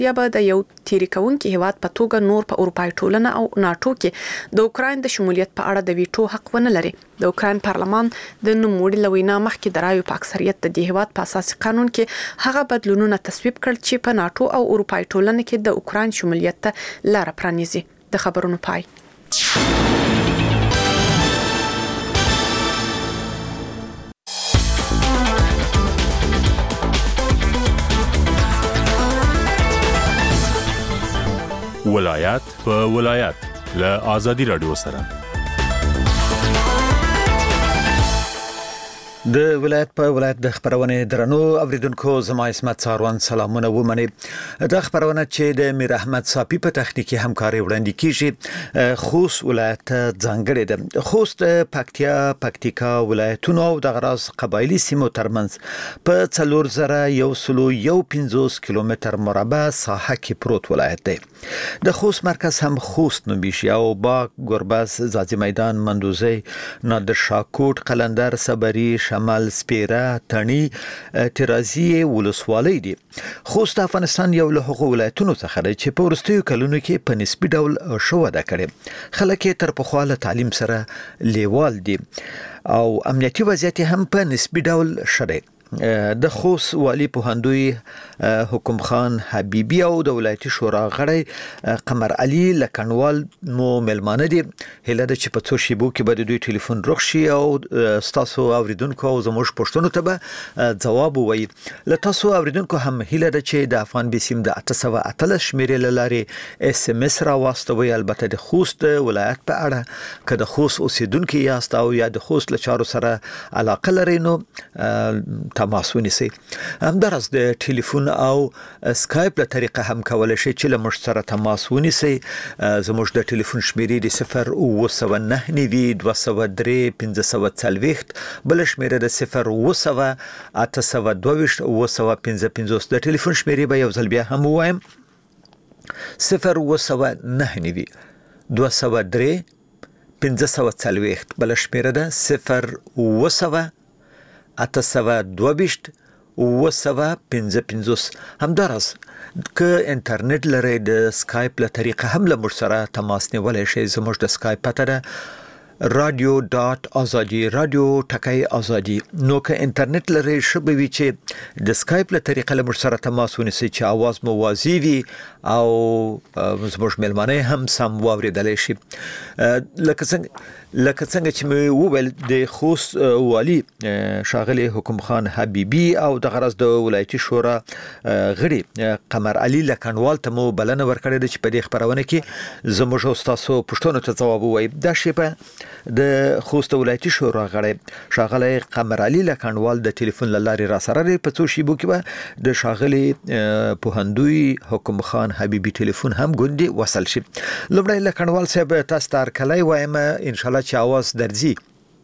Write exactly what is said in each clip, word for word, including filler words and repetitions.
یا به د یو تیری کوونکي هیواد په توګه نور په اروپای ټولنه او ناتو کې د اوکراین د شمولیت په اړه د ویټو حق ونه لري. د اوکراین پارلمان د نوموړي لوینا مخکې د رایو په اکثریت د دې هیواد په اساسي قانون کې هغه بدلونونه تصویب کړ چې په ناتو او اروپای ټولنه کې د اوکراین شمولیت ته لار پرانیزي. د خبرونو پای. ولایت په ولایت له آزادي رادیو سره د ولایت په ولایت د خبرونه درنو اوریدونکو زما اسمت ساروان سلامونه ومني. د خبرونه چې د میر احمد صافي په تخنیکی همکاري وړاندې کیږي خوست ولایت ځانګړی ده. خوست پکتیا پکتیکا ولایتونو او د غراس قبایلی سیمو ترمنځ په څلور زره یو سلو یو پنځوس کیلومتر مربع ساحه کې پروت ولایت دی. د خوست مرکز هم خوست نومیشي او باغ گربز زازی میدان مندوزی نادر شاکوټ قلندر صبري شمال سپیره تڼي ترازی ولسوالۍ دي. خوست افغانستان یو له هغو ولایتونو څخه دی چې په وروستیو کلونو کې په نسبي ډول شو وده کړې. خلک یې تر پخوا له تعلیم سره لیوال دي او امنیتي وضعیت هم په نسبي ډول ښه دی. د خوست والی پوهندوی حکم خان حبیبی او د ولایتي شورا غړی قمر علي لکنوال مو ملمانه دي. هله د چې په څو شیبو کې به د دوی ټلیفون رخ شي او تاسو اوریدونکو او زموږ پښتنو ته به ځواب وایي. له تاسو اوریدونکو هم هله د چې د افغان بسیم د اته سوه اتلس شمیرې لارې اس ام اس را واستوي. البته د خوست ولایت په اړه که د خوست اوسیدونکو یاست او یا د خوست له چارو سره علاقه لرئ نو تماس ونیسئ. همدارس د ټلیفون او سکایپ له طریقه هم کولای شئ چې له موږ سره تماس ونیسئ. زموږ د ټلیفون شمیرې د صفر اوه سوه نهه نوي دوه سوه درې پنځه سوه څلوېښت، بل شمیره د صفر اوه سوه اته سوه دوه ویشت اوه سوه پنځه پنځوس. د ټلیفون شمیرې به یو ځل بیا هم ووایم: صفر اوه سوه نهه نوي دوه سوه درې پنځه سوه څلوېښت، بل شمیره ده صفر اوه سوه اته سوه دوه ویشت اوه سوه پنځه پنځوس. همدارس که انټرنیټ لرئ د سکایپ له طریقه هم له موږ سره تماس نیولی شئ. زموږ د سکایپ پته ده رادیو ډاټ آزادي، رادیو ټکی آزادي. نو که انټرنیټ لرئ ښه به وي چې د سکایپ له طریقه له موږ سره تماس ونیسئ چې اواز مو واضح وي او زموږ مېلمانه هم سم واورېدلی شي. لکه څنګه لکه څنګه چې مې وویل د خوست والی ښاغلی حکم خان حبیبی او د غرض د ولایتي شورا غړي قمر علي لکنوال ته مو بلنه ورکړې ده چې په دې خبرونه کې زموږ او ستاسو پوښتنو ته ځواب ووایي. دا شیبه د خوست ولایتي شورا غړی ښاغلی قمر علي لکنوال د ټلیفون له لارې را سره دی. په څو شیبو کې به د ښاغلي پوهندوی حکم خان حبیبی ټلیفون هم ګوندې وصل شي. لومړی لکنوال صاحب تاسو ته هرکلی وایم، انشاءالله چې आवाज درځي.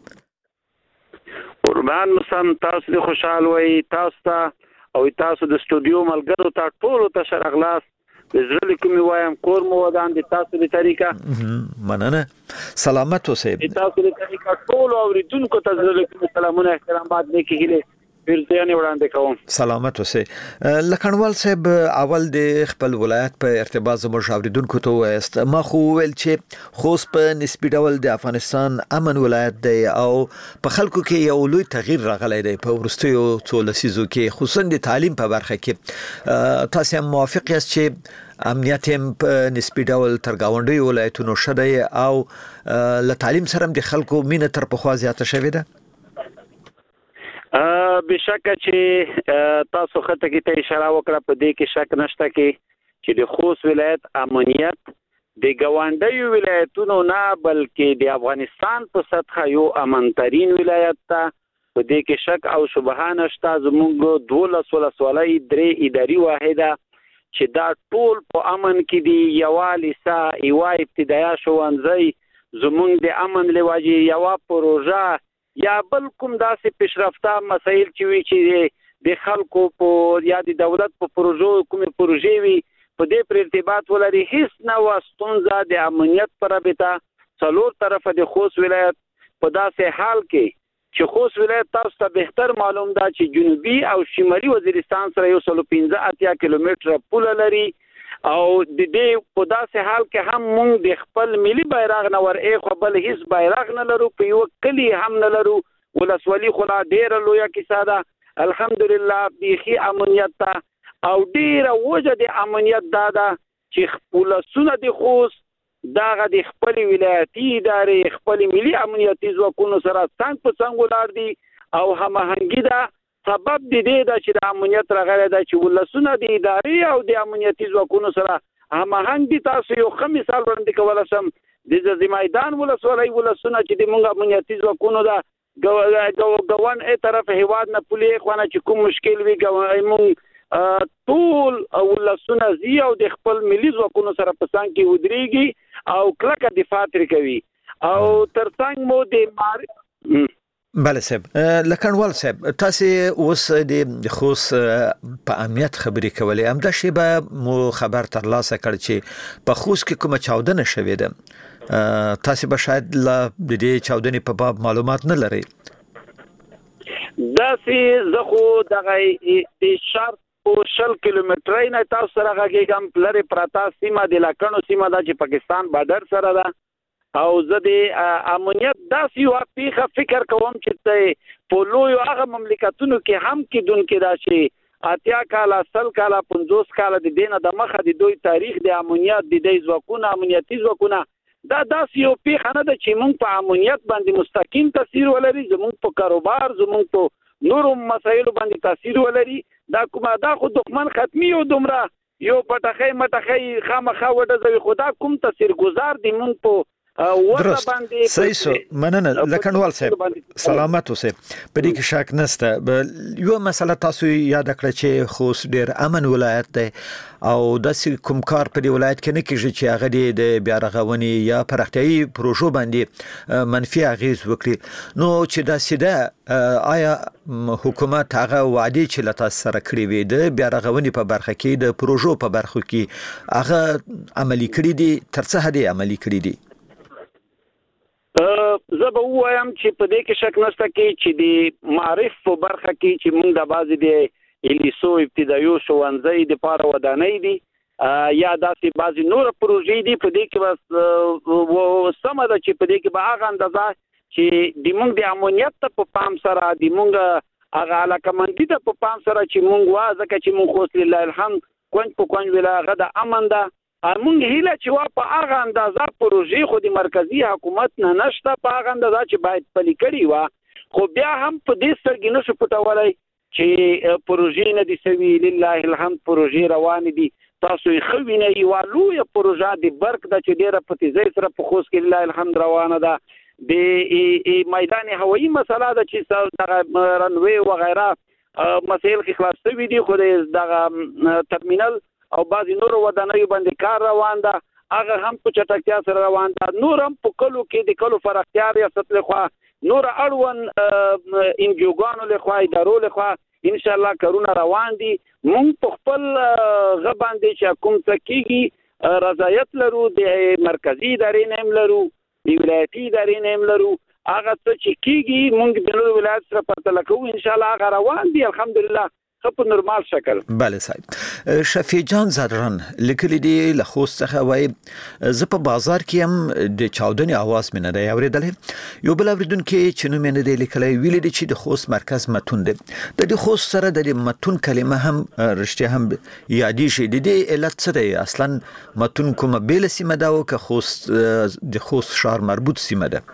قربان مسم تاسو دې خوشحال وي، تاسو ته او تاسو د سټوډیو ملګرو ته ټول ته شرغلاس د زړه کومي وایم کور مو ودان دي تاسو د طریقه مننه. سلامت اوسئ. تاسو د طریقه ټول اوریدونکو ته زړه کومي سلامونه احترامات دې کېږي. ورته نه وړاندې کوم. سلامت اوسئ. لکنوال صاحب اول د خپل ولایت په ارتباط زموږ اوریدونکو ته وایست. ما خو ویل چې خوست په نسبي ډول د افغانستان امن ولایت دی او په خلکو کې یو لوی تغییر راغلی دی په وروستیو څو لسیزو کې، خصوصا د تعلیم په برخه کې. تاسو هم موافق یاست چې امنیت هم په نسبي ډول تر ګاونډیو ولایتونو ښه دی او له تعلیم سره هم د خلکو مینه تر پخوا زیاته شوې ده؟ بشکه چې تاسو خطه کې ته اشاره وکړه، په دې کې شک نشته کې چې د خوست ولایت امنیت د ګاونډیو ولایتونو نه بلکې د افغانستان په سطحه یو امنترین ولایت ته. په دې کې شک او شبهه نشته. زموږ دولس ولسوالۍ درې اداري واحده چې دا ټول په امن کې دي. یوه لیسه، یوه ابتدایه ښوونځی، زموږ د امن له وجې یوه پروژه یا بل کوم داسې پیشرفته مسایل چې وي چې د خلکو په یا د دولت په پروژو کومې پروژې وي په دې پر ارتباط ولري، هیڅ نه وه ستونزه د امنیت په رابطه څلور طرفه د خوست ولایت په داسې حال کې چې خوست ولایت تاسو ته بهتر معلوم ده چې جنوبي او شمالي وزیرستان سره یو سلو پنځه اتیا کیلومتره پوله لري. او د دې په داسې حال کې هم موږ د خپل ملي بیرغ نه ور اخو بل هیڅ بیرغ نه لرو، په یو کلی هم نه لرو. ولسوالي خو لا ډېره لویه کیسه ده، الحمدلله بیخي امنیت ته او ډېره وجه د امنیت دا ده چې ولسونه د خوست داغه د خپل ولایتي ادارې خپل ملي امنیتي ځواکونو سره څنګ په څنګ ولاړ دي او هماهنګي ده. سبب د دې ده چې د امنیت راغلی ده چې ولسونه د ادارې او د امنیتي ځواکونو سره هماهنګ دي. تاسو یو ښه مثال وړاندې کولی شم، د ځاځي میدان ولسوالۍ ولسونه چې د موږ امنیتي ځواکونو ده ګوان ای طرف هیواد نه پولې خوانه چې کوم مشکل وي موږ ټول ولسونه زی او د خپل ملي ځواکونو سره په څنګ کې ودرېږي او کلکه دفاع ترې کوي او ترڅنګ مو د مار بله صاحب. لکنوال صاحب، تاسو اوس د خوست په اهمیت خبرې کولې، همدا شیبه مو خبر ترلاسه کړ چې په خوست کې کومه چاودنه شوې ده. تاسو به شاید لا د دې چاودنې په باب معلومات نه لرئ. داسې زه خو دغه د شرط او شل کیلومترۍ نه تاسو سره غږیږم، لرې پراته سیمه د لاکڼو سیمه ده چې پاکستان بارډر سره ده او زه د امنیت داسې یوه پیښه فکر کوم چې په لویو هغه مملکتونو کې هم کیدونکې ده چې اتیا کاله سل کاله پنځوس کاله د دې نه د مخه د دوی تاریخ د امنیت د دې ځواکونه امنیتي ځواکونه دا داسې یو پیښه نه ده چې موږ په امنیت باندې مستقیم تاثیر ولري، زموږ په کاروبار زموږ په نورو مسایلو باندې تاثیر ولري. دا کومه دا خو دښمن ختمي او دومره یو پټخی مټخی خامخا وډزوي، خو دا کوم تاثیر گزار دی مونږ په وړه باندې. صحیح سو، مننه لکنوال صاحب، سلامت اوسئ. په دې کې شک نشته. یو مسله تاسو یاد کړئ چې خوست ډېر امن ولایت دی او داسې کوم کار په دې ولایت کې نه کیږي چې هغه د بیا رغونې یا پراختیایي پروژو باندې منفي اغیز وکړي. نو چې داسې ده، آیا حکومت هغه وعدې چې له تاسو سره کړې وې د بیا رغونې په برخه کې د پروژو په برخه کې هغه عملي کړي دي؟ تر څه حد عملي کړي دي؟ زه به ووایم چې په دې کې شک نشته کې چې د معرف په برخه کې چې موږ د بعضې د الیسو ابتدایي ښوونځي دپاره ودانۍ دي یا داسې بعضې نوره پروژې دي، په دې کې به سمه ده چې په دې کې به هغه اندازه چې د موږ د امنیت ته په پام سره د موږ هغه علاقمندي ته په پام سره چې موږ وا ځکه چې موږ خوست لله الحمد کونج په کونج ولایت هغه د امن ده. موږ هیله چې وا په هغه اندازه پروژې خو د مرکزي حکومت نه نشته په هغه اندازه چې باید پلي کړي وه، خو بیا هم په دې سترګې نشو پټولی چې پروژې نه دي سوي. لله الحمد پروژې روانې دي، تاسو یې ښه وینئ. یوه لویه پروژه د برق ده چې ډېره په تیزۍ سره په خوست کې لله الحمد روانه ده. د میدان هوایي مسله ده چې دغه رنوی وغیره مسایل کې خلاص شوي دي، خو د دغه ترمینل او بعضی نورو ودانیو باندې کار روان ده، هغه هم په چټکتیا سره روان ده. نور هم په کلو کې د کلو پراختیا ریاست لخوا نور اړوند انجوګانو لخوا ادارو لخوا انشاءالله کارونه روان دي. موږ په خپل غ باندې چې کوم څه کېږي رضایت لرو، د مرکزي ادارې نه هم لرو، د ولایتي ادارې نه هم لرو. هغه څه چې کېږي موږ د نورو ولایت سره پرتله کوو، انشاءالله هغه روان دي الحمدلله په نورمال شکل. بله صاحب. شفیع جان زدران لیکلی دی له خوست څخه وایي زه په بازار کې هم د چاودنې اواز مې نه دی اورېدلی. یو بل اورېدونکی چې نوم یې نه دی لیکلی ویلي دی چې د خوست مرکز متون دی. د دې خوست سره د دې متون کلمه هم رښتیا هم یادېږي. د دې علت څه دی؟ اصلا متون کومه بیله سیمه ده او که خوست د خوست ښار مربوط سیمه ده؟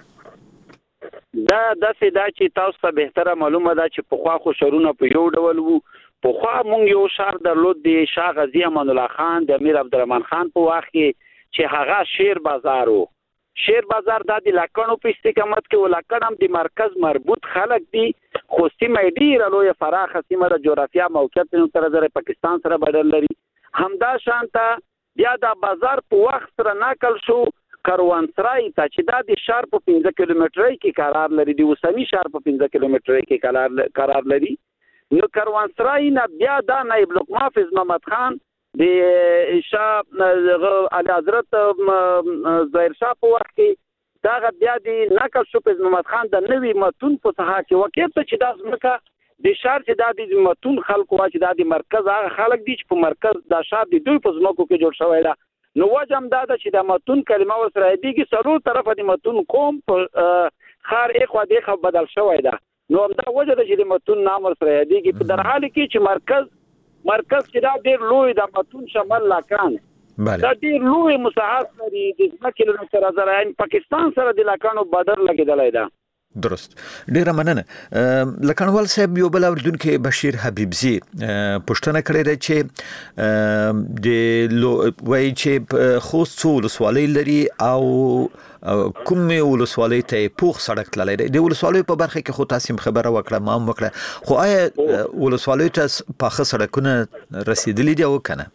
دا داسې دا چې تاسو ته بهتره معلومه ده چې پخوا خو ښارونه په یو ډول وو. پخوا موږ یو ښار درلود د شاه غازي امان الله خان د امیر عبدالرحمن خان په وخت کې چې هغه شیر بازار و. شیر بازار دا د لاکڼو په استقامت کې و. لاکڼ هم د مرکز مربوط خلک دي، خو سیمه یې ډېره لویه پراخه سیمه ده، جغرافیا موقعیت یې تر نظره پاکستان سره بدل لري. همدا شانته بیا دا بازار په وخت سره نقل شو کاروانسرای ته چې دا د ښار په پنځه کیلومترۍ کې قرار لري، د اوسني ښار په پنځه کیلومترۍ کې قرار لري. نو کاروانسرای نه بیا دا نایب الحافظ محمد خان د شاه اعلی حضرت ظاهر شاه په وخت کې دا بیا د نقل شو په محمد خان د نوي متون په ساحه کې وکړ چې دا ځمکه د شار چې د دې متون خلکو چې د مرکز هغه خلک دي چې په مرکز د شار د دوی په ځمکو کې جوړ شوی دا نو وجم دا چې د متون کلمه ورسره دیږي سرو طرف د متون قوم په خار اخوا دیخه بدل شوی دا نو دا وجه د چې د متون نام ورسره دیږي په در حال کې چې مرکز مرکز چې دا ډیر لوی د متون شمال لاکان دا ډیر لوی مساحت لري د څو کیلومتره زره ان پاکستان سره د لاکانو بادر لګیدلای دا درست ډیره مننه لکانوال صاحب یو بل اوردونکو بشیر حبیبزی پښتنه کړی دی چې د وای چې خوست څو ولسوالۍ لري او کوم ولسوالۍ ته پوخ سړک تللی دی د ولسوالۍ په برخه کې خو تاسو خبره وکړه ما هم وکړه خو آیا ولسوالۍ ته پاخه سړکونه رسیدلی دی او کنه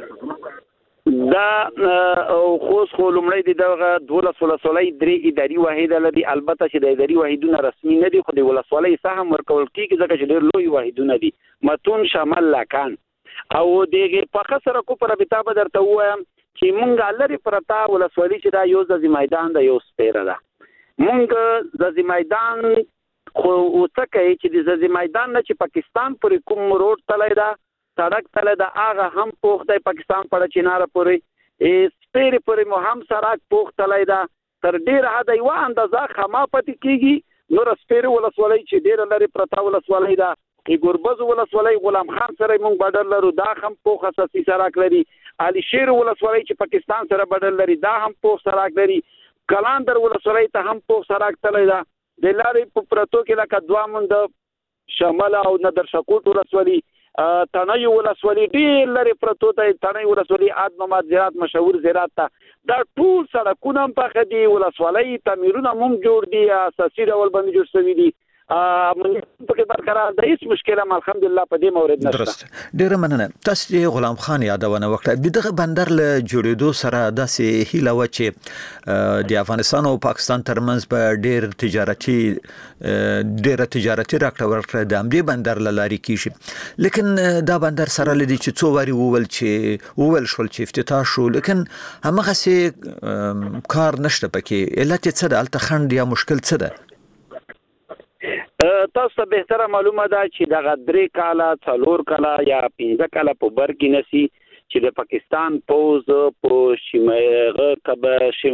دا خوست خو لومړی دغه دولس ولسوالۍ درې اداري واحد لري البته چې د اداري واحدونه رسمي نه دي خو د ولسوالۍ سهم ورکول کیږي ځکه چې ډېر لوی واحدونه دي متون شمال لاکان او دغه په خسر کو پر رابطه به درته وایم چې مونږ لري پرتا ولسوالۍ چې دا یو ځای میدان د یو سپیره ده مونږ د میدان خو وڅکه چې د ځای میدان نه چې پاکستان پر کوم روډ تلای دا سړک تله دا هغه هم پوخته پاکستان پر چینار پورې سپیر پورې مو هم سړک پوخته لای دا تر ډیر حد یو اندازه خما پاتې کیږي نور سپیر ولسوالۍ چې ډیر لري پرتا ولسوالۍ دا کې ګوربز ولسوالۍ غلام خان سره مونږ بدل لرو دا هم پوخ اساسي سړک لري علي شیر ولسوالۍ چې پاکستان سره بدل لري دا هم پوخ سړک لري کلاندر ولسوالۍ ته هم پوخ سړک تله دا د لارې په پرتو کې لکه دوه مند شمال او ندر شکوت ولسوالۍ تنای ولسوالۍ ډیر لري پرتو ته تنای ولسوالۍ اد محمد زراعت مشهور زراعت ته دا ټول سړکونه په خدي ولسوالۍ تعمیرونه هم جوړ دي اساسي ډول باندې جوړ شوی دي مونږ په کې برقرار د هیڅ مشکل هم الحمدلله په دې مورد نشته درست ډیر مننه تاسو غلام خان یادونه وکړه دغه بندر له جوړېدو سره داسې هیله و چې د افغانستان او پاکستان ترمنځ به ډیر تجارتي ډیر تجارتي راکړه ورکړه د امدی بندر لاري کیږي لیکن دا بندر سره لدی چې څو واری وول چې وول شول چې افتتاح شو لیکن هغه سي کار نشته پکې علت څه ده الته خند یا مشکل څه ده تاسو به تر معلومه ده چې د غدري کاله څلور کاله یا پنځه کاله په برګ نسی چې د پاکستان پوز په شمالي کب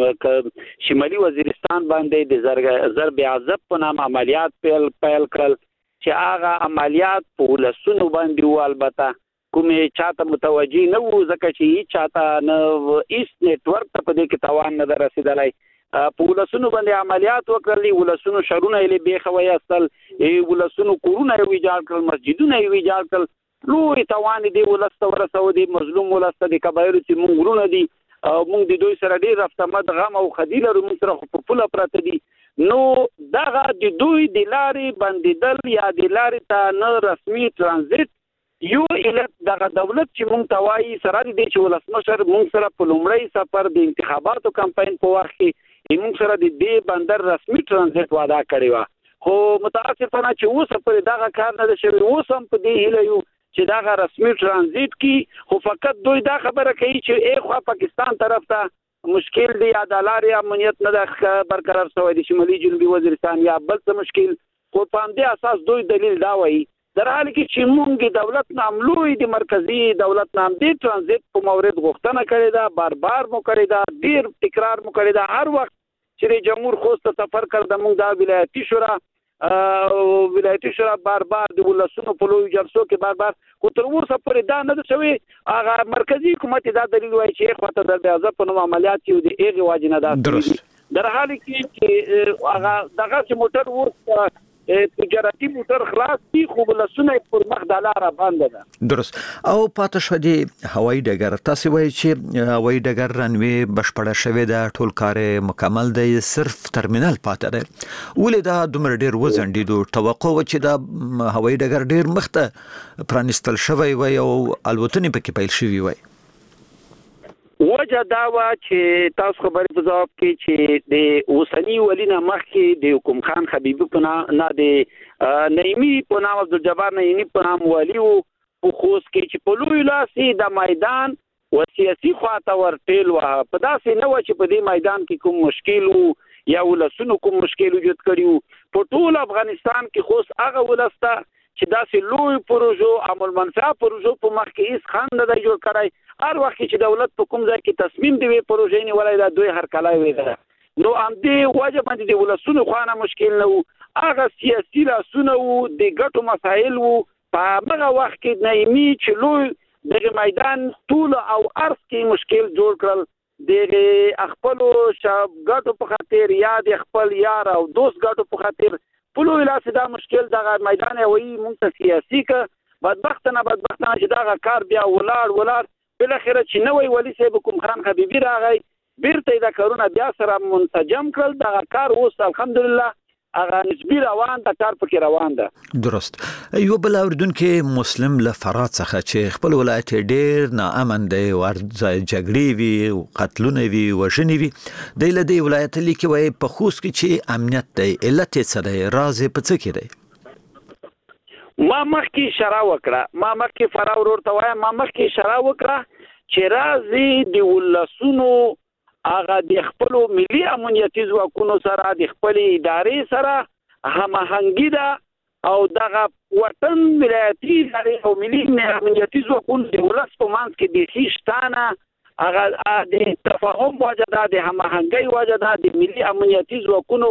شمالي وزیرستان باندې د ضرب عذاب په نام عملیات پیل پیل کړل چې هغه عملیات په لسونو باندې و البته کومه چاته متوجي نه وو ځکه چې چاته نه ایس نتورک ته په دې کې توان نه رسیدلای په ولسونو باندې عملیات وکړلې ولسونو شرونه یې به خوي اصل ولسونو کورونه یې ویجاړ کړل مسجدونه یې ویجاړ کړل لوی توان دی ولسته ورسو دی مظلوم ولسته د کبایر چې مونږ ورونه دي مونږ د دوی سره ډیر رفتمد غم او خدیله مونږ سره په پوله پراته دي نو دغه د دوی د لارې باندې یا د لارې ته نه رسمي ترانزیت یو علت دغه دولت چې مونږ توای سره دي چې ولسمشر مونږ سره په لومړی سفر د انتخاباتو کمپاین په وخت کې موږ سره د دې بندر رسمي ترانزیت وعده کړی و خو متاسفانه چې اوس په دغه کار نه شوی اوس هم په دې هیله یو چې دغه رسمي ترانزیت کی خو فقط دوی دا خبره کوي چې ایخوا پاکستان طرف ته مشکل دی عدالت یا امنیت نه برقرار شوی د شمالي جنوبي وزیرستان یا بل څه مشکل خو په دې اساس دوی دلیل دا وایي در حال کې چې مونږ دولت نام لوی د مرکزی دولت نام دی ترانزیت په مورد غوښتنه کړې ده بار بار مو کړې ده ډیر تکرار مو کړې ده هر وخت چې جمهور خوست سفر کړ د مونږ د ولایتي شورا ولایتي شورا بار بار د ولسونو په لوی جلسو کې بار بار خو تر اوسه پورې دا نه شوی هغه مرکزی حکومت دا دلیل وایي چې خواته د اعظم په نوم عملیات یو دی هغه واجنه ده درست در حال کې چې هغه دغه چې موټر ورته تجارتي موټر خلاص دي خو لسونه پر مخ د لار باندې ده درست او پاتې شو دی هوایي ډګر تاسو وایي چې هوایي ډګر رنوي بشپړه شوی ده ټول کار مکمل دی صرف ترمینل پاتې ده ولې دا دومره ډیر وزندیدو توقع و چې دا هوایي ډګر ډیر مخته پرانستل شوی وي او الوتنې پکې پیل شوی وي وجه دا و چې تاسو خبرې په ځواب کې چې د اوسنی ولینا مخکې د حکوم خان حبیبي په نه د نعیمی په نام عبدالجبار نعیمی په نام ولی او خوست کې چې په لوی لاسي د میدان و سیاسي خواته ورټیل و په داسې نه و چې په دې میدان کې کوم مشکل وو یا ولسونو کوم مشکل وجود کړیو په ټول افغانستان کې خوست هغه ولسته چې داسې لوی پروژو عمل منفعه پروژو په مخ کې هیڅ خان نه دی جوړ کړی. هر وخت چې دولت په کوم ځای کې تصمیم دی پروژې نیولای دا دوی هر کله وي ده. نو ام دې وجه باندې د ولسونو خوانه مشکل نه وو، هغه سیاسي راسونه وو د ګټو مسایل وو. په هغه وخت کې نایمي چې لوی دغه میدان ټول او ارض کې مشکل جوړ کړل د خپل شاب ګټو په خاطر یا د خپل یار او دوست ګټو په خاطر په لوی لاس دا مشکل دغه میدان وي مونږ ته سیاسي ک بدبخت نه بدبخت نه چې دغه کار بیا ولاړ ولاړ بل اخر چې نوې ولی صاحب کوم خان حبيبي راغی بیرته دا کارونه بیا سره منسجم کړل. دغه کار اوس الحمدلله هغه نسبی روان د کار پکې روان ده. درست. یو بل اوردونکو مسلم له فرات څخه چې خپل ولایت ډیر ناامن دی ورځ جګړې وی قتلونه وی وژنې وی د لدی ولایت لیکي وای په خوست کې چې امنیت دی علت څه دی راز په څه کې دی؟ ما مخکې اشاره وکړه ما مخکې فرا ورته وای ما مخکې اشاره وکړه چې راز دی ولسونو هغه د خپل ملي امنیتي ځواکونو سره د خپل ادارې سره هماهنګي ده او دغه وطن ولایتي ادارې او ملي امنیتي ځواکونو د ولس په منځ کې د شیشتانه هغه د تفاهم وجه ده د هماهنګي وجه ده د ملي امنیتي ځواکونو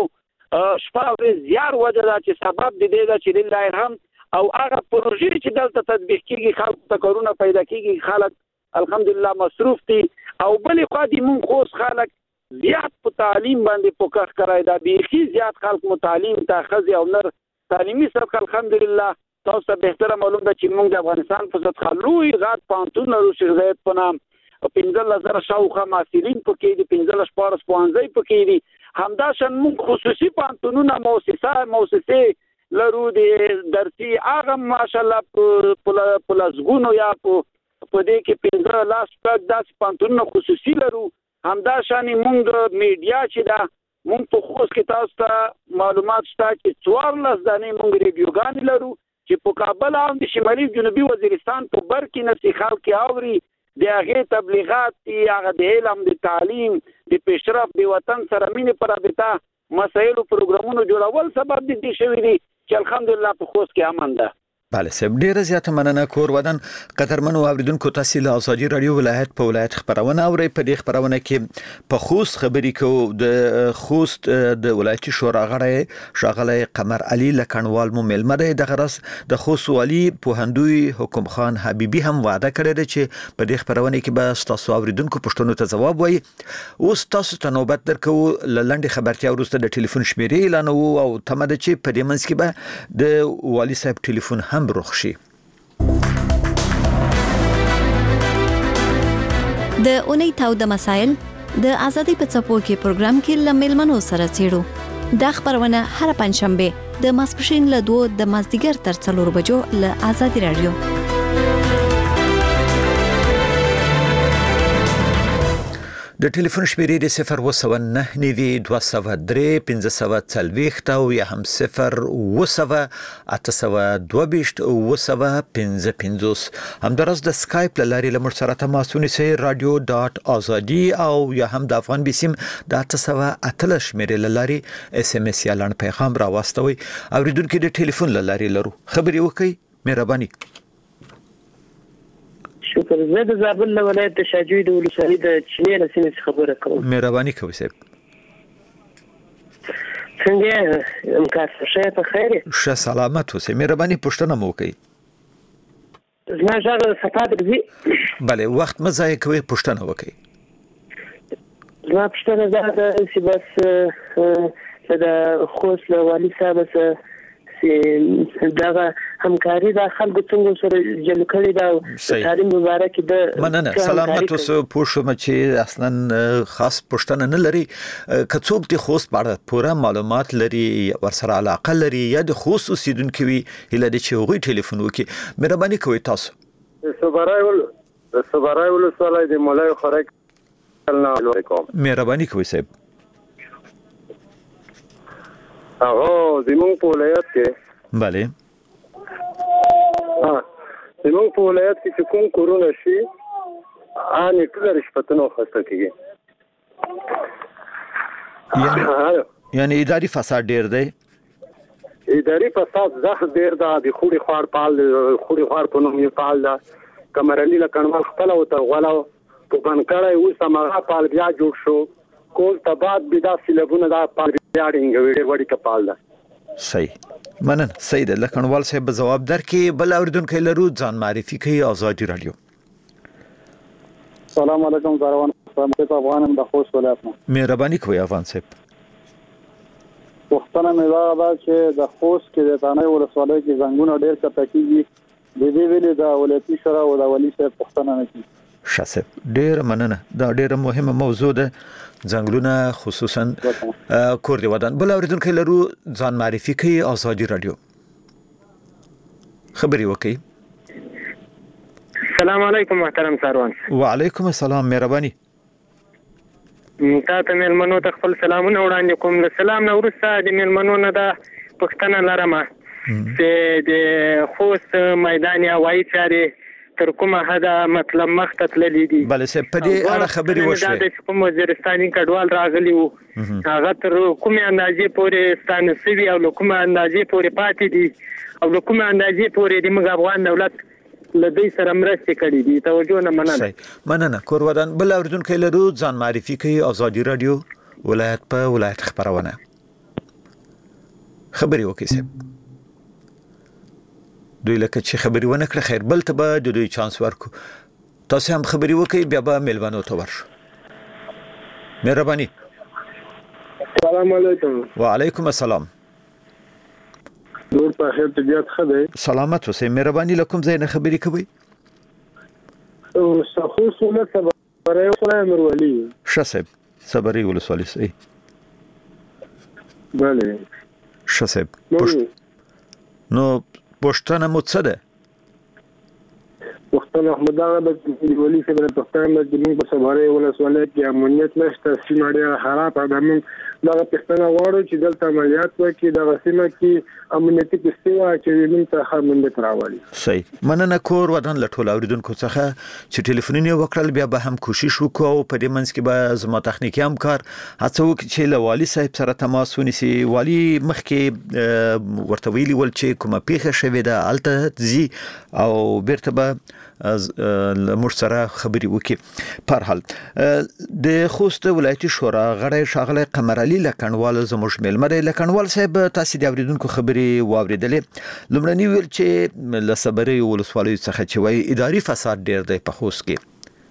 شپه ورځ زیار وجه ده چې سبب د دې ده چې لله الحمد او هغه پروژې چې دلته تطبیق کیږي خلکو ته کارونه پیدا کیږي خلک الحمدلله مصروف دي او بلې خوا دي مونږ خوست خلک زیات په تعلیم باندې پوکخ کرای دا بیخي زیات خلک متعلم ته خزي او نر تعلیمي سبق الحمدلله تاسو ته بهتره معلوم ده چې مونږ د افغانستان په ست خلوی غات پانتون رو شرایط په نام پنځه لزر شاوخه ماسلین پکې دي پنځه لش پارس پوانځي پکې دي همدا شان مونږ خصوصي پانتونونه مؤسسه مؤسسه لرو دي درسي هغه ماشاءالله په لزګونو یا په په دې کې پنځه لاس پک داس پانتون خصوصي لرو. همدا شان مونږ میډیا چې دا مونږ په خوست کې تاسو ته معلومات شته چې څوار لاس دانې مونږ ریډیوګان لرو چې په کابل او د شمالي جنوبي وزیرستان په بر کې نصيحت کې اوري د هغه تبلیغات دی هغه د علم د تعلیم د پیشرفت د وطن سره مینه پر رابطه مسایل او پروګرامونو جوړول سبب دي شوی دي چې الحمدلله په خوست کې امن ده. بله سب ډیره زیاته مننه کور ودان قدرمنو اوریدونکو تاسو له ازادي رادیو ولایت په ولایت خبرونه اوري په دې خبرونه کې په خوست خبري کو د خوست د ولایتي شورا غړی شاغله قمر علي لکنوال مو ملمره د غرس د خوست والی په هندوی حکم خان حبيبي هم وعده کړی دی چې په دې خبرونه کې به تاسو اوریدونکو پښتنو ته جواب وایي. اوس تاسو ته نوبت درکو لنډه خبرتیا وروسته د ټلیفون شمیرې اعلان او تمه ده چې په دې منځ کې به د والی صاحب ټلیفون هم بروخشي. د اونۍ تاو د مسائل د ازادي په څپو کې پروګرام کې لمل منو سره چیرو د خبرونه هر پنځشنبه د ماسپښین له دوه د مازدیګر تر څلور بجو له ازادي رادیو. د ټلیفون شمیرې د صفر وسوه نه نوي دوه سوه درې پنځه سوه څلوېښت او یا هم صفر وسوه اته سوه دوه ویشت اوه سوه پنځه پنځوس. همداراز د سکایپ له لارې له موږ سره تماس ونیسئ رادیو ډاټ ازادي او یا هم د افغان بیسیم د اته سوه اتلس شمیرې له لارې اس ام اس یا لنډ پیغام راواستوئ. اوریدونکو د ټلیفون له لارې لرو خبرې وکړئ مهرباني. شکر زه د زابل له ولایت د شاجوی د ولسوالۍ د چینې له سیمې څخه خبره کوم. مهرباني کوئ صاحب. څنګه امکان شه په خیر شه سلامت اوسئ. مهرباني پوښتنه مو وکړئ. زما ژغ صفا درځي. بله وخت مه ضایع کوئ پوښتنه وکړئ. زما پوښتنه دا ده چې بس د خوست له والي صاحب سره دغه همکاري د خلکو څنګه سره جمع کړي دا تعلیم مبارک د مننه سلامت اوسه. پوښتنه چې اصلا خاص پوښتنه نه لري که څوک د خوست په اړه پوره معلومات لري ورسره علاقه لري یا د خوست اوسیدونکي وي هله د چې هغوی ټلیفون وکړي مهرباني کوئ. تاسو صبرای ول صبرای ولسوالۍ د مولای خورک مهرباني کوئ صاحب. هغه زموږ په ولایت کې بله ها زموږ په ولایت کې چې کوم کورونه شي ان ټول رشوتونه خسته کیږي یعنی یعنی اداري فساد ډیر دی. اداري فساد زه ډیر دا د خوري خوار پال خوري خوار په نوم یې پال دا کمرلی لکنوال خپل او ته غواړو په بنکړای اوس هغه پال بیا جوړ شو کول تباد بدا سیلبونه دا پال بیا ډینګ ویډیو وړي کپال دا صحیح منن سید لکنوال صاحب جواب درکې بل اوریدونکو لرو ځان معرفي کوي آزادي رادیو. السلام علیکم زاروان صاحب افغانم د خوست ولایت نه مهرباني کوي افغان صاحب. وختونه مې دا دا چې د خوست کې د تانه ولسوالۍ کې زنګونه ډېر کته کیږي د دې ویلې د ولایتي شورا او د والي صاحب پښتنه نه کی شاسب ډېر مننه دا ډېر مهمه موضوع ده ځنګلونه خصوصا کور دی ودان بل اوریدونکو لرو ځان معرفي کوي آزادي رادیو خبري وکي. السلام علیکم محترم ساروان. وعلیکم السلام مهرباني. تا ته مېلمنو ته خپل سلامونه وړاندې کوم. له سلام نه وروسته د مېلمنو نه دا پوښتنه لرم چې د خوست میدان هوایي چارې تر کومه حده مطلب مخته تللی دي. بله صاحب په دې اړه خبرې وشوې. دا چې کوم وزیرستاني کډوال راغلي وو هغه تر کومې اندازې پورې ستانه شوي او له کومه اندازې پورې پاتې دي او له کومه اندازې پورې د موږ افغان دولت له دوی سره مرستې کړي دي. توجه نه مننه. مننه کور ودان بل اوریدونکو لرو ځان معرفي کوي آزادي رادیو ولایت په ولایت خبرونه خبري وکي صاحب. دوی لکه چې خبري ونه کړ خیر بل ته به د دوی چانس ورکو تاسو هم خبري وکي بیا به ملمنو ته ورشو. مهرباني. السلام علیکم. وعلیکم السلام. نور په خیر طبيعت خبر سلامت اوسئ مهرباني لکم زه نه خبري کوي. او خصوص له صبري ولا مرولي شاسب صبري ولسوالي صحیح. بله شاسب نو پښتنه مو څه ده؟ پښتنه احمد هغه د ولي صاحب په پښتنه د موږ په صبري ولسوالۍ کې امنیت نشته سیمه ډېره خراب ده. موږ دا پښتنه غواړو چې دلته عملیات وکړي د سیمه کې امنیتي پېښې چې موږ ته خامنده راوړي. صحیح مننه کور ودان لټول اوریدونکو څخه چې ټلیفونونه وکړل بیا به هم کوشش وکړو او په دې منځ کې به زما تخنیکی همکار هڅه وکړي چې له والي صاحب سره تماس ونیسي. والي مخکې ورته ویلي ول چې کومه پیښه شوې ده الته زی او بیرته به موږ سره خبري وکړي. په هر حال د خوست ولایتي شورا غړی ښاغلی قمرعلي لکنوال زموږ مېلمه دی. لکنوال صاحب تاسو د اوریدونکو خبري واوریدلې. لومړنی ویل چې له صبري ولسوالۍ څخه چې وایي اداري فساد ډیر دی په خوست کې.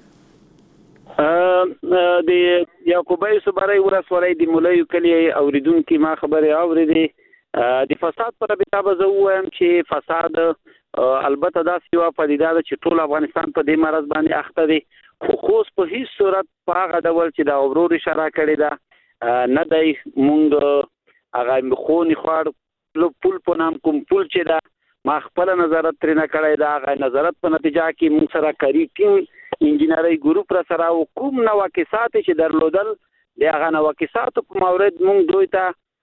ا د یعقوبای صبري ولسوالۍ د مولوی کلی اوریدونکو ما خبره اوریدې د فساد پر بیا به وایم چې فساد البته دا سیوا پدیده ده چې ټول افغانستان په دې مرز باندې اخته دي خو خوست په هیڅ صورت په هغه ډول چې دا اورور اشاره کړې ده نه دی. مونږ هغه خونی خوار پول په نام کوم پول چې دا ما خپل نظارت ترې نه کړی دا هغه نظارت په نتیجه کې مونږ سره کاری ټیم انجینری ګروپ را سره کوم نواقصات چې درلودل د هغه نواقصات په مورد مونږ دوی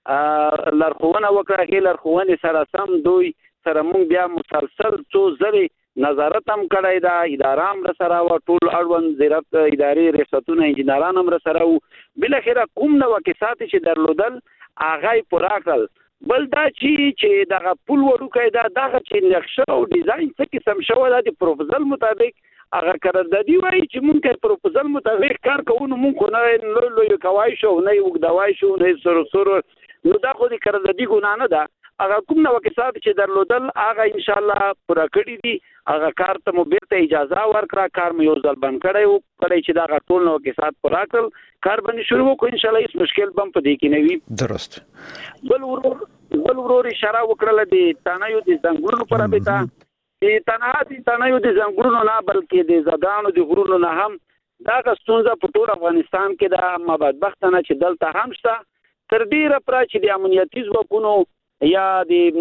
ته لارښوونه وکړه. هغه لارښوونې سره سم دوی سره مونږ بیا مسلسل څو ځلې نظارت هم کړی دا اداره هم سره او ټول اړوند زیرت ادارې ریاستونه انجینران هم سره او بل اخره کوم نواقصات چې درلودل هغه پوره کړل. بل دا چې چې دغه پول وړوکی دا دغه چې نقشه او ډیزاین څه قسم شوی دا د پروپوزل مطابق هغه قراردادي وایي چې مونږ پروپوزل مطابق کار کوو نو مونږ نه لوی لوی کوای شو نه وګدوای شو نه سر سر نو دا خو د قراردادي ګناه نه ده. هغه کوم نواقصات چې درلودل هغه ان شاء الله پوره کړی دي. هغه کار ته مو بیرته اجازه ورکړه کار مې یو ځل بند کړی او کړی چې دا ټول نواقصات پوره کړل کار باندې شروع وکړو ان شاء الله هیڅ مشکل بم په دې کې نه وي. درست. بل ورور بل ورور اشاره وکړه د تانایو د زنګونو پر ابتا د تنها د تانایو د زنګونو نه بلکې د زدانو د غرونو نه هم دا ستونزه په ټول افغانستان کې د مبادبختانه چې دلته هم شته تر ډیره پر چې د امنیتي ځواکونو یا د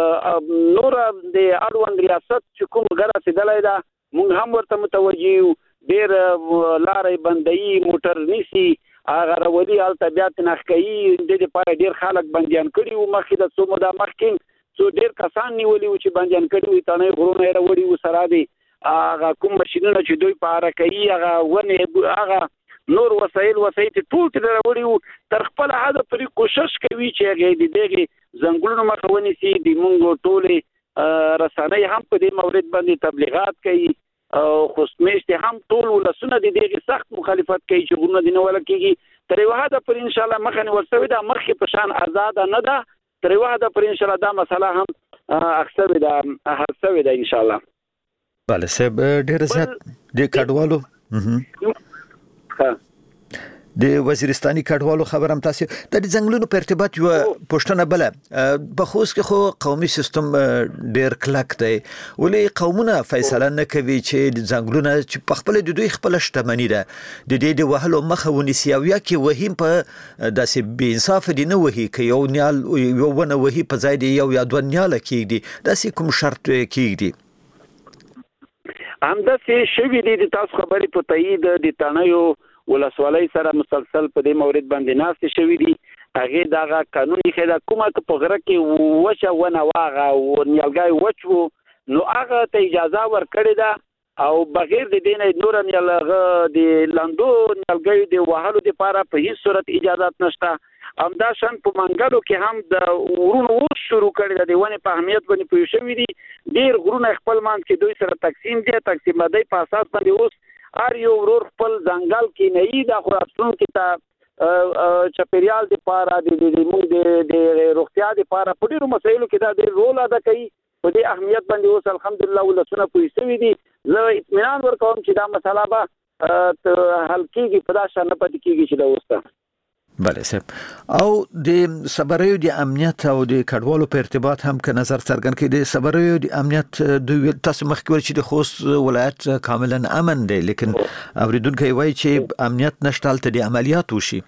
نور د اړوند ریاست چې کوم غره سیدلای دا مونږ هم ورته متوجي یو. ډیر لارې بندي موټر نیسی هغه راولي ال طبيعت نخکي د دې پای ډیر خلک بنديان کړي او مخې د سومو د مخکین څو ډیر کسان نیولي او چې بنديان کړي وي تنه غرونه راوړي او سره دي هغه کوم ماشینونه چې دوی په اړه کوي هغه ونه هغه نور وسایل وسایل ټول تر وړي تر خپل حد پرې کوشش کوي چې هغه د دغه زنګلونو مخه ونیسي د مونږ ټولې رسنۍ هم په دې مورید باندې تبلیغات کوي او خوشمشت هم ټول ولسونه د دغه سخت مخالفت کوي چې غوونه دي نو ولکېږي تر یو حد پر ان شاء الله مخنی ورسوي دا مخې په شان آزاد نه ده تر یو حد پر ان شاء الله دا مسله هم اکثر دا حل شوی ده ان شاء الله. بله صاحب ډیر زیات د کډوالو ها د وزیرستاني کډوالو خبر هم تاسو د ځنګلونو په ارتباط یو پښتنه بل په خوست کې خو قومي سیستم ډیر کلک دی ولې قومونه فیصله نه کوي چې د ځنګلونو چې په خپل د دوی خپل شتمنۍ ده د دې د وهلو مخه ونیسي او یا کې وهیم په داسې بې انصاف دي نه وهي کې یو نیال یو ونه وهي په ځای دی یو یا دوه نیاله کېږي داسې کوم شرط کېږي همداسې شوي دي د تاسو خبرې په تایید د تڼیو ولسوالۍ سره مسلسل په دې مورید باندې ناست شوي دي هغه دغه قانون یې خدا کومه په غره کې وشه ونه واغه او نیالګای وچو نو هغه ته اجازه ورکړې ده او بغیر د دینه نور نیالغه د لاندو نیالګای د وهلو لپاره په هیڅ صورت اجازه نشته همدا شان په منګلو کې هم د ورونو وښ شروع کړی د ونه په اهمیت باندې پوه شوی دي ډیر غرونه خپل مان کې دوی سره تقسیم دي تقسیم دی په اساس باندې اوس هر یو ورور خپل ځنګل کې نه یي د خرابسون کې ته چاپیریال د پاره د د د روغتیا د پاره په ډیرو مسایلو کې دا د رول ادا کوي په دې اهمیت باندې اوس الحمدلله ولسونه پوه شوي دي زه اطمینان ورکوم چې دا مسله به حل کېږي په دا شان نه پاتې کېږي چې دا اوس بله صاحب او د صبریو د امنیت او د کډوالو په ارتباط هم که نظر څرګند کړي د صبریو د امنیت دوی تاسو مخکې ویل چې د خوست ولایت کاملا امن دی لیکن اوریدونکو وایي چې امنیت نشته هلته د عملیات وشي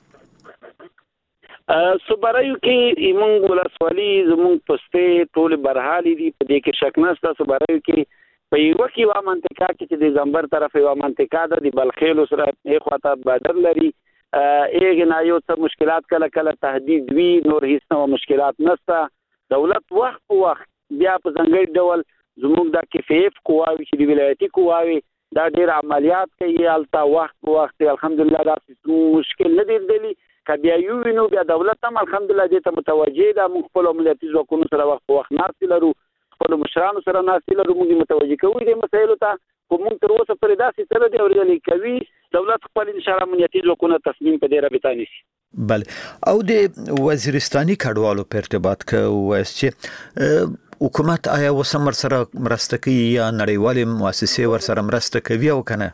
صبریو کې موږ ولسوالي زموږ پستې ټول برحالي دي په دې کې شک نشته صبریو کې په یو کې وا منطقه کې چې د زمبر طرف یو منطقه ده د بلخیل سره یو خواته بادر لري ایګ نه یو څه مشکلات کله کله تهدید وی نور هیڅ نو مشکلات نشته دولت وخت په وخت بیا په ځنګړي ډول زموږ د کیفیف قواوی چې د ولایتي قواوی دا ډیر عملیات کوي الته وخت په وخت الحمدلله دا مشکل نه دی دلی کبیا یو وینو بیا دولت هم الحمدلله دې ته متوجه ده موږ خپل ملتي ځواکونو سره وخت په وخت ناست لرو خپل مشرانو سره ناست لرو موږ متوجه کوو د مسایلو ته کوم تر اوسه پر داسې سره دی اورېدل کوي دولت خپل ان شاء الله امنیتي ځواکونه تصمیم په دې رابطه نیسي. بله او د وزیرستاني کډوالو په ارتباط کې وایي چې حکومت آیا وسمر سره مرسته کوي یا نړیوالې مؤسسې ور سره مرسته کوي او کنه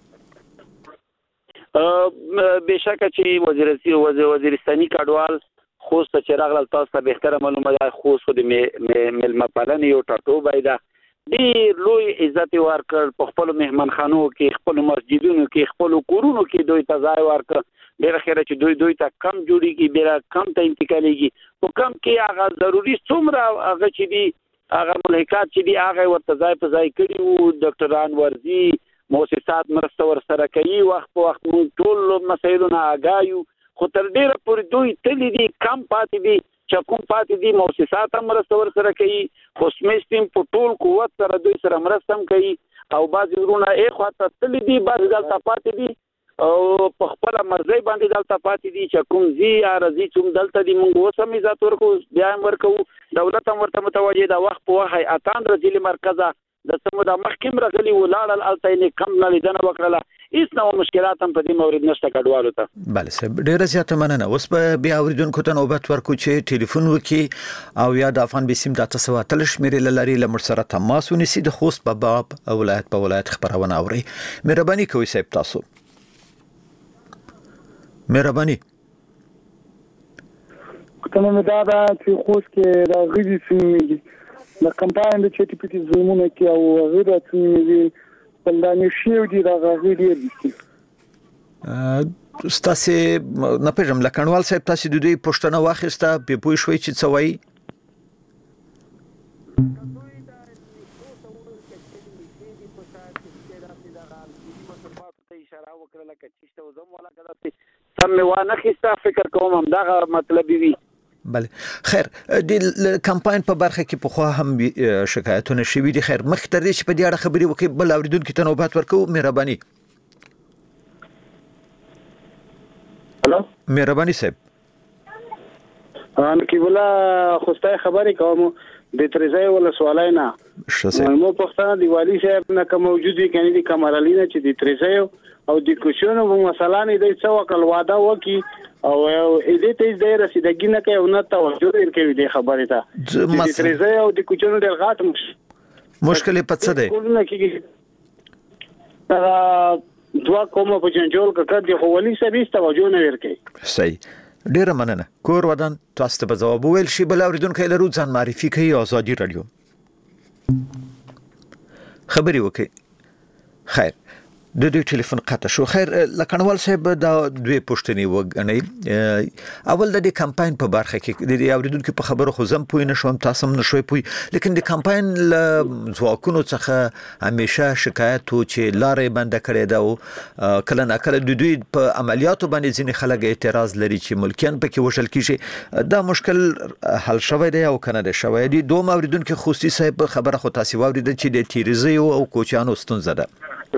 بهشکه چې وزیرستاني وزیرستاني کډوال خوست چې راغله تاسو ته به احترام معلومه ده خوست د ملما پالنې یو ټاټوبای ده ډیر لوی عزت ورکړ په خپل مهمانخانو کې خپل مسجدونو کې خپل کورونو کې دوی ته ځای ورکړ ډیر خیره چې دوی دوی ته کم جوړیږي ډیر کم ته انتقالیږي په کم کې هغه ضروری څومره هغه چې دی هغه ملحقات چې دی هغه ورته ځای په ځای کړي وو ډاکټران ورزي مؤسسات مرسته ور سره کوي وخت په وخت موږ ټول مسایلونه آګایو خو تر ډیره پورې دوی تل دي کم پاتې دي چې کوم پاتې دي مؤسسات هم مرسته ور سره کوي خو سمستیم په ټول قوت سره دوی سره مرسته هم کوي او بعض ورونه یې خواته تل دي بعض دلته پاتې دي او په خپل مرزي باندې دلته پاتې دي چې کوم زی ارزي کوم دلته دي موږ وسمې ذات ورکو بیا هم ورکو دولت هم ورته متوجه ده وخت په وخت اتان رجل مرکزه د سمو د محکم رغلي ولاړ الالتين کم نه لیدنه وکړه هیڅ نو مشکلات هم په دې مورید نشته کډوالو ته. بله صاحب ډیره زیاته مننه اوس به بیا اوریدونکو ته نوبت ورکو چې ټلیفون وکړي او یا د افغان بسیم د تاسو اتل شمیرې لري لمر سره تماس ونیسي د خوست په باب ولایت په ولایت خبرونه اوري مهرباني کوئ صاحب تاسو مهرباني کومه مدا دا چې خوست کې راغلي سي د کمپاین د چټي پټي زمونه کې او غیره چې بلدانې شیو دي راغلي دي ستاسو نه پېژم لکهنوال صاحب تاسو د دوی پښتنه واخیسته په پوي شوي چې څه وایي اشاره وکړه لکه چې څه وزم ولا کړه سم وانه خسته فکر کوم هم دا مطلب وي. بله خیر د کمپاین په برخه کې په خو هم شکایتونه شوي دي خیر مخ تر دې چې په دې اړه خبرې وکړي بل اوریدونکو ته نوبت ورکو مهرباني هلو مهرباني صاحب ان کی ولا خوسته خبرې کوم د تریزای ولا سوالای نه شسه مو پښتنه دی والی صاحب نه کوم موجود دي کني د کمال علی نه چې د تریزای او د کوشنو په مسله نه دی څو وکړ واده وکي او دې ته د رسیدګی نه کوي او نه توجه ورکوي د خبرې ته د تریزای او د کوشنو د غاټ مشکل په څه دی دا دوا کوم په جنجول کې د خولي سبي توجه نه ورکوي صحیح ډیره مننه کور ودان تاسو ته جواب ویل شي بل اوریدونکو لرو ځان معرفي کوي آزادي رادیو خبري وکي خیر د دوی ټلیفون قطع شو خیر لکنوال صاحب دا دوی پښتني وګنی اول د دې کمپاین په برخه کې د اوریدونکو په خبرو خو زم پوی نشوم تاسو هم نشوي پوی لیکن د کمپاین ځواکونو څخه همیشه شکایت و چې لارې بند کړي دا کله نه کله د دوی په عملیاتو باندې ځینې خلک اعتراض لري چې ملکیان پکې وشل کیږي دا مشکل حل شوی دی او کنه د شوی دی دوه اوریدونکو خوستي صاحب خبره خو تاسو واورید چې د تیریزي او کوچانو ستونزه ده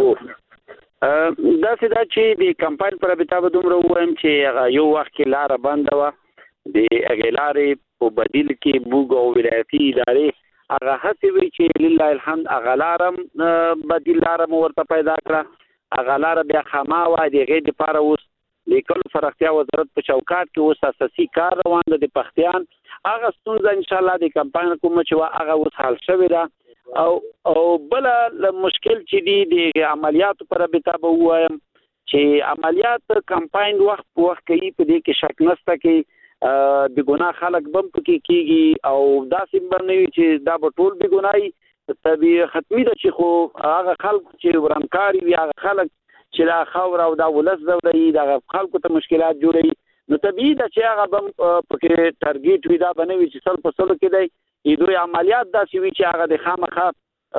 دا څه چې د کمپاین پر رابطه به دومره وایم چې یو وخت کې لار بند و د اغلارې په بدیل کې بوګ او ولایتي ادارې هغه هڅه وی چې لله الحمد اغلارم بدیل لارم ورته پیدا کړه اغلار بیا خما و د غې د پاره اوس لیکل فرختیا وزارت په چوکاټ کې اوس اساسي کار روان دی د پختیان هغه ستونزه ان شاء الله د کمپاین کوم چې هغه اوس حل شوی ده او او بل مشکل چې دی د عملیاتو پر رابطه به وایم چې عملیات کمپاین وخت په وخت کې په دې کې شک نشته کې د ګناه خلک بم پکې کیږي او دا سیمبر نه وي چې دا به ټول به ګناي طبيعي ختمي ده چې خو هغه خلک چې ورانکاري وي هغه خلک چې دا خاور او دا ولس زولي دا خلکو ته مشکلات جوړي نو طبيعي ده چې هغه بم پکې ټارګټ وي دا بنوي چې سل په سل کې دی دوی عملیات داسې وی چې هغه د خامخا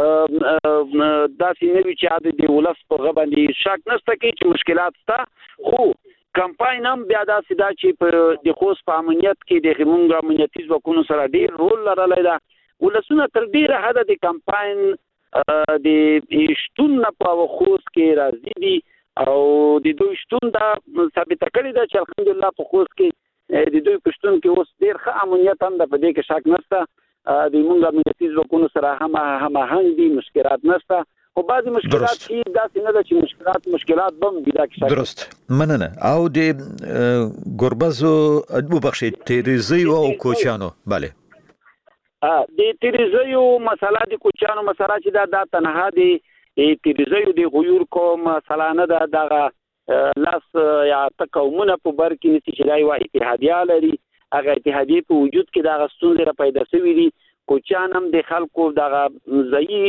داسې نه وي چې هغه د ولس په غبندي شک نشته کې چې مشکلات شته خو کمپاین هم بیا داسې دا چې په د خوست په امنیت کې د موږ امنیتي ځواکونو سره ډیر رول لرلی دا ولسونه تر ډیره حد د کمپاین د شتون په خوست کې راځي دي او د دوی شتون دا ثابت کړی دا چې الحمدلله په خوست کې د دوی پښتون کې اوس ډیر ښه امنیت هم د پدې کې شک نشته د موږ امنیتي ځواکونو سره هم هم هنګ دي مشکلات نشته خو بعضی مشکلات چې داسې نه ده چې مشکلات مشکلات بم دي دا کې درست مننه او د ګوربزو ادبو بخشي تیریزي او کوچانو bale ا د تیریزي مسله د کوچانو مسله چې دا د تنها دي تیریزي د غیور کوم مسله نه ده دغه لاس یا تقومونه په بر کې چې دای وا اتحادیه لري هغه اتحادیه په وجود کې دا غستون لري پیدا شوی دي کوچان هم د خلکو دغه ځای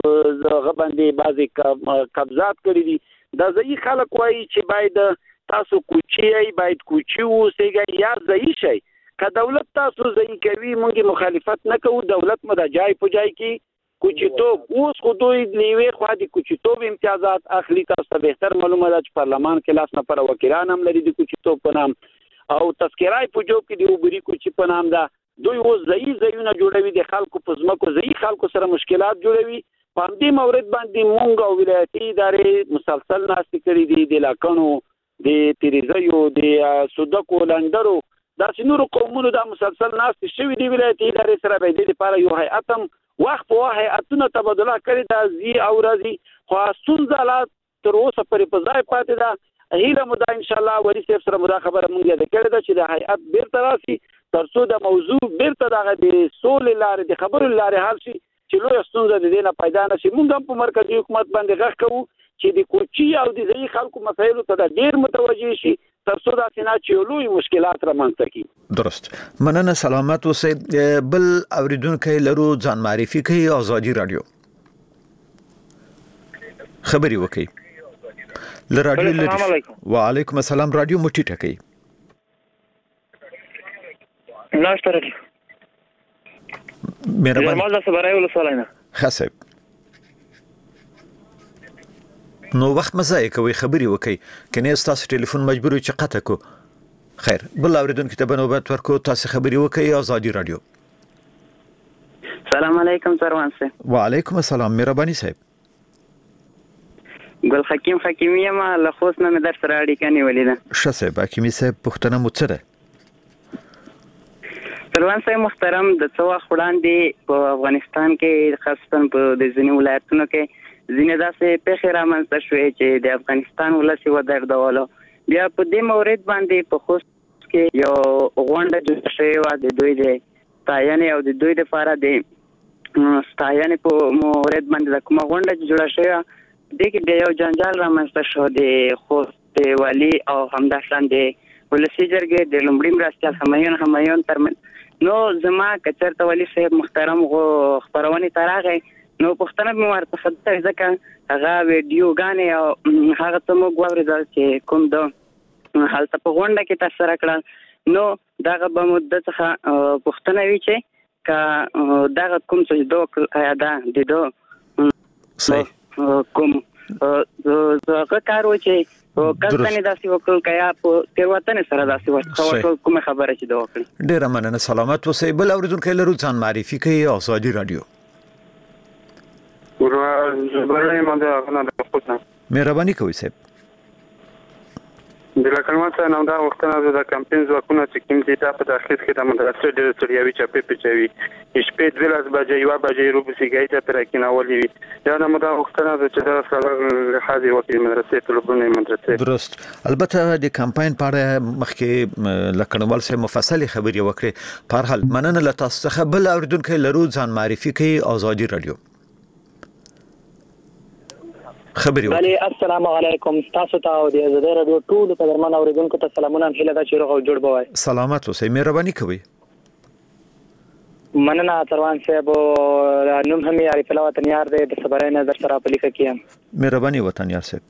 غبندې بعضی قبضات کړی دي دا ځای خلک وایي چې باید تاسو کوچي باید کوچي اوسېږي یا ځای شي که دولت تاسو ځای کوي موږ مخالفت نه کوو دولت مده جای په جای کې کوچیتوب اوس خو دوی نیوي خو د کوچیتوب امتیازات اخلي تاسو ته بهتر معلومه ده چې پارلمان کې لاس نه پر وکیلان هم لري د کوچیتوب په نام او تذکرای په جوب کې د وبري کوچی په نام ده دوی اوس ځای ځایونه جوړوي د خلکو په ځمکو ځای خلکو سره مشکلات جوړوي په دې مورد باندې مونږ او ولایتي ادارې مسلسل ناستې کړې دي د لاکانو د تیریزیو د سودکو لندرو دا نور قومونو دا مسلسل ناستې شوي دي ولایتي ادارې سره به دې لپاره یو هیئت هم وخت په وخت هیئتونه تبادله کړي دا زی او راځي خو ستونزه لا تر اوسه پرې په ځای پاتې ده هیله مو دا ان شاء الله ولی صاحب سره مدا خبره مونږ یاد کړی دا چې د هیئت بیرته راشي ترڅو د موضوع بیرته دغه د سولې لارې د خبرو لارې حل شي چې لوی ستونزه د دې نه پیدا نشي مونږ هم په مرکزي حکومت باندې غږ کوو چې د کوچي او د ځای خلکو مسایلو ته ډیر متوجه شي ترڅو دا سينه چې لوی مشکلات رامنځته کړي درست مننه سلامت اوسئ بل اوریدونکو لرو ځان معرفي کوي آزادي رادیو خبري وکي ل رادیو السلام علیکم وعلیکم السلام رادیو مټی ټکی ناشته رادیو مهرباني زموږ سره یو لسولاینا خاصه نو وخت مزه کوي خبري وکي کنه تاسو ټلیفون مجبور چې قطع کو خیر بل اوریدونکو ته بنوبت ورکو تاسو خبري وکي آزادي رادیو سلام علیکم سروان صاحب وعلیکم السلام مهرباني صاحب ګل حکیم حکیمی ما له خوست نه در سره اړیکه نیولې ده. ښه صاحب حکیمی صاحب پوښتنه مو څه ده؟ سروان صاحب محترم د څو وخت وړاندې په افغانستان کې خاصتا په د ځینې ولایتونو کې ځینې داسې پیښې رامنځته شوې چې د افغانستان ولس یې ودردولو. بیا په دې مورد باندې په خوست کې یو غونډه جوړه شوې وه د دوی د ستاینې او د دوی دپاره د ستاینې په مورد باندې د کومه غونډه جوړه شوې وه دې کې بیا یو جنجال رامنځته شو د خوست د والي او همداشان د ولسي جرګې د لومړي مرستیال همایون همایون ترمنځ. نو زما که چېرته والي صاحب محترم خپرونې ته راغی نو پوښتنه مې ورته ځکه ځکه هغه ویډیوګانې او هغه څه موږ واورېدل چې کوم د هلته په غونډه کې ترسره کړل نو دغه به مو د څخه پوښتنه وي چې که دغه کوم څه د آیا دا د ده کوم هغه کار و چې کسانې داسې وکړل که یا په تېروتنې سره داسې وکړل کومه خبره چې ده وکړي. ډېره مننه سلامت اوسئ. بل اورېدونکی لرو ځان معرفي کوي ازادي راډیو. مهرباني کوئ صاحب. د لکړمن څخه نو دا وختونه د کمپاین ځواکونه چې کوم دي دا په داخل کې د مدرسې ډېر سړیاوي چپې پچوي شپې دولس بجې یو بجې روبسي ګایته پر کې ناولې وي دا د مدا وختونه چې دا سره حاضر وکړي مدرسې طلبونه مدرسې درست. البته د کمپاین په اړه مخکې لکړمن سره مفصل خبري وکړي. په هر حال مننه له تاسو څخه. بل اوریدونکو لرو ځان معرفي کوي ازادي راډیو. خبري بله السلام علیکم تاسو ته او د ازادي راډیو ټول قدرمن اوریدونکو ته سلامونه هیله ده چې روغ او جوړ بوای. سلامت اوسئ. مهرباني کوئ. مننه تروان صاحب نوم هم یې عارف الله وطنیار دی د صبرای نظر سره په لیکه کې. مهرباني وطنیار صاحب.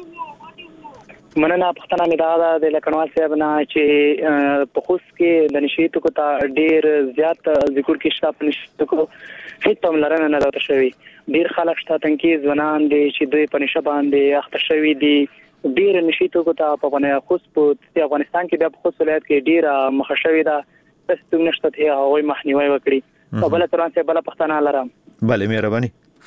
مننه پښتنه مې دا د لکړوال صاحب نه چې په خوست کې د نشي توکو ته ډیر زیات ذکر کې شته په نشي توکو هیڅ پاملرنه نه راوته شوی. ډیر خلک شته تنکي ځوانان دي چې دوی په نشه باندې اخته شوي دي. ډیر نشي توکو ته په باندې خوست په افغانستان کې د خوست ولایت کې ډیر مخه شوی ده. تاسو ته نشته ته هغه مخنیوي وکړي. په بل تران څخه بل پښتنه لرم. بله مهرباني.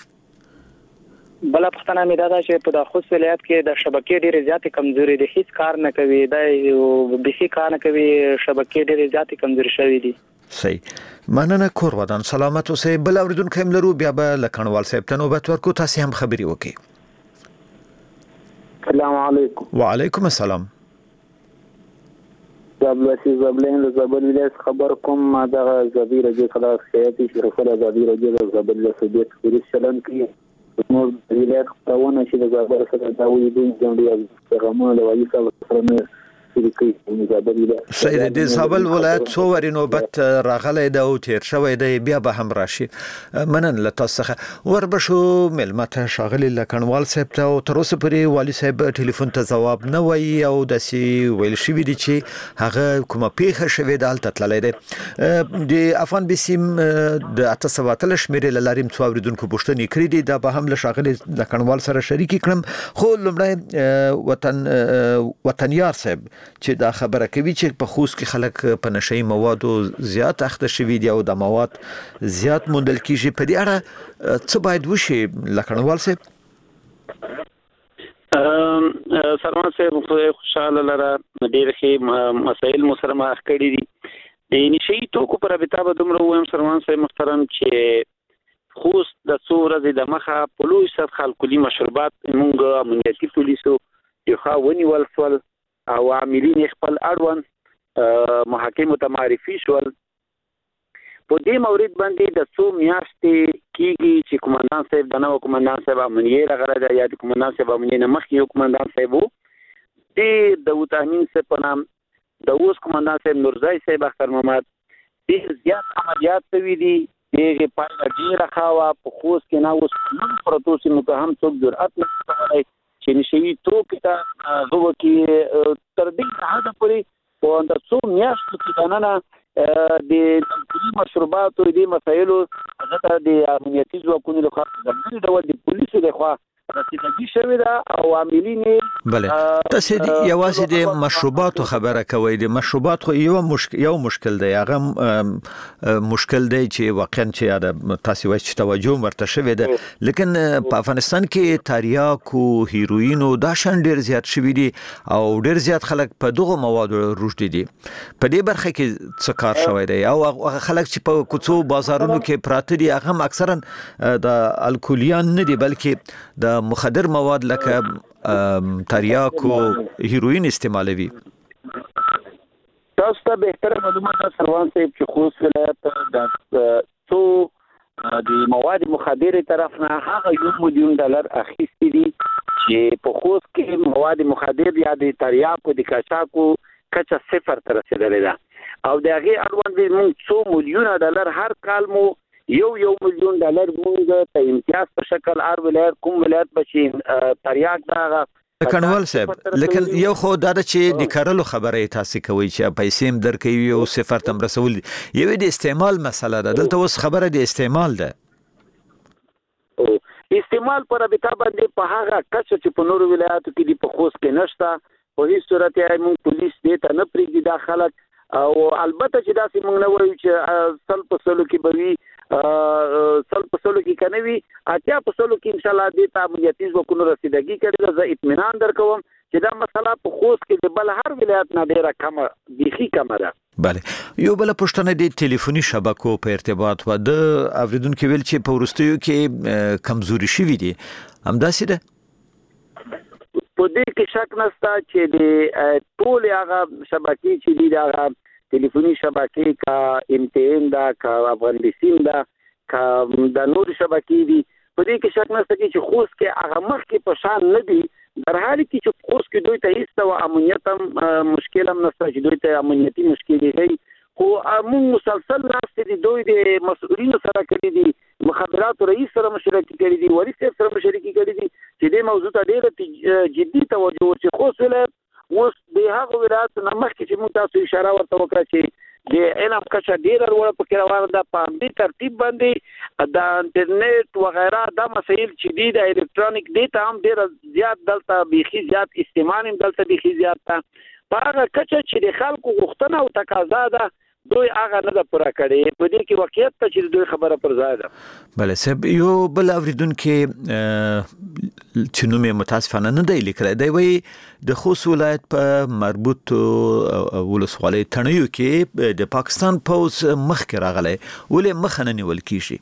بل پښتنه مې دا چې په د خوست ولایت کې د شبکې ډېرې زیاتې کمزوري دي. هیڅ کار نه کوي دا بيخي کار نه کوي. شبکې ډېرې زیاتې کمزوري شوې دي. صحیح. مننه کور ودان سلامت اوسئ. بل اوریدونکو هم لرو بیا به لکړوال صاحب ته نوبت ورکو. تاسو هم خبري وکړئ. السلام علیکم. وعلیکم السلام. زبلسی زبلین زبل ولایت خبر کوم ما د زبیر رجی خلاص خیاطی شرف الله زبیر رجی د زبل سودیت پولیس چلن کی نو ولایت خپلونه چې د زبر سره دا وی دي چې د پیغامونو د وایي سره سید د زابل ولایت څو وري نوبت راغلی دا او تیر شوی دی بیا به هم راشي. منن له تاسو څخه وربشو ملمته شاغلی لکړوال صاحب ته او تر اوسه پورې والي صاحب ټلیفون ته جواب نه وایي او داسې ویل شوی دی چې هغه کومه پیښه شوې ده هلته تللی دی. د افغان بسیم د اته سوه اتلس شمېرې له لارې څو اوریدونکو پوښتنې کړې دي. دا به هم له شاغلي لکړوال سره شریکې کړم. خو لومړی وطن وطنیار صاحب چې دا خبره کوي چې په خوست کې خلک په نشئی موادو زیات اخته شوي دي او د مواد زیات موندل کیږي. په دې اړه څه باید وشي لکړوال صاحب؟ سلمان صاحب خوشاله لره ډېر ښه مسایل مو سره مخ کړي دي. د نشئی توکو پر رابطه به دومره ووایم سلمان صاحب محترم چې خوست د څو ورځې د مخه په لوی سطح الکولي مشروبات موږ امنیتي پولیسو یو ښه ونیول شول او عاملین خپل اړوند محاکمو ته معرفي شول. په دې مورد باندې د څو میاشتې کېږي چې قومندان صاحب د نوو قومندان صاحب امنیه راغلی دی یا د قومندان صاحب امنیه نه مخکې یو قومندان صاحب و د داود امین صاحب په نام د اوس قومندان صاحب نورزی صاحب اختر محمد ډېر زیات عملیات شوي دي. دغې پایله ډېره ښه وه. په خوست کې نه اوس نن پرتو سیمو ته هم څوک جرأت نه شي کولی چې نشوي توکو ته غه وکړي. تر دې حده پورې په د څو میاشتو کې دننه د الکولي مشروباتو دې مسایلو هغه ته د امنیتي ځواکونو لخوا په ځانګړي ډول د پولیسو لخوا رسیدګي شوې ده او عاملین بله تاسو د یوازې د مشروباتو خبره کوي د مشروبات خو یو مشکل یو مشکل دی هغه مشکل دی چې واقعا چې تاسو وایي چې توجه ورته شوې ده لیکن په افغانستان کې تریاک او هیروین او دا شان ډیر زیات شوي دي او ډیر زیات خلک په دغه موادو روږدي دي په دې برخه کې څه کار شوی دی او خلک چې په کوڅو بازارونو کې پراته دي هغه اکثرا د الکولیان نه دي بلکې د مخدر مواد لکه تریاک او هیروین استعمالوي. تاسو ته بهتره معلومات ده سروان صاحب چې خوست ولایت د څو د مواد مخدر طرف نه هغه یو میلیون ډالر اخیستي دي چې په خوست کې مواد مخدر یا د تریاک او د کچاکو کچا صفر تر رسیدلې ده او د هغه اړوند موږ څو میلیون ډالر هر کال مو یو یو میلیون ډالر موږ ته امتیاز په شکل هر ولایت کوم ولایت بچي تریاک دا کنوال صاحب لیکن یو خو دا چې د کارلو خبره تاسو کوي چې پیسې هم درکوي او صفر تم رسول یو د استعمال مسله ده دلته اوس خبره د استعمال ده استعمال پر رابطه باندې په هغه کچ چې په نورو ولایتو کې د په خوست کې نشته په هیڅ صورت یې موږ پولیس دې ته نه پریږدي دا خلک او البته چې داسې موږ نه وایو چې سل په سلو کې به وي سل په سلو کې کنه وي اتیا په سلو کې ان شاء الله دې ته امنیتي ځواکونو رسیدګي کړي زه اطمینان درکوم چې دا مسله په خوست کې د بل هر ولایت نه ډیره کمه بيخي کمه ده. بله یو بل پښتنه د ټلیفوني شبکو په ارتباط و د اوریدونکو ویل چې په ورستیو کې کمزوري شوې دي همداسې ده په دې کې شک نشته چې د ټول هغه شبکې چې دي هغه ټلیفوني شبکې کا ام ټي ان دا کا افغانستان دا کا د نور شبکې دي په دې کې شک نشته چې خوست کې هغه مخ کې په شان نه دي در حال کې چې خوست کې دوی ته هیڅ او امنیت هم مشکل هم نشته چې دوی ته امنیتي مشکل دي خو موږ مسلسل ناست دي دوی د مسؤلینو سره کړي دي مخابرات رئیس سره مشورت کړي دي ولی سره مشورت کړي دي چې د موضوع ته ډېر جدي توجه چې خوست ولایت اوس د هغه ولایت نه مخکې چې موږ تاسو اشاره ورته وکړه چې د علم کچه ډېر لوړه پکې روانه ده په دې ترتیب باندې د انټرنیټ وغیرہ دا مسایل چې دي د الکترونیک ډیټا هم ډېر زیات دلته بيخي زیات استعمال هم دلته بيخي زیات ده په هغه کچه چې د خلکو غوښتنه او تقاضا ده دوی هغه نه د پوره کړي په دې کې واقعیت ته چې دوی خبره پر ځای ده. بله صاحب یو بل اوریدونکو چې نوم یې متاسفانه نه دی لیکلی دی وایي د خوست ولایت په مربوط ولسوالۍ تڼیو کې د پاکستان پوځ مخکې راغلی ولې مخه نه نیول کیږي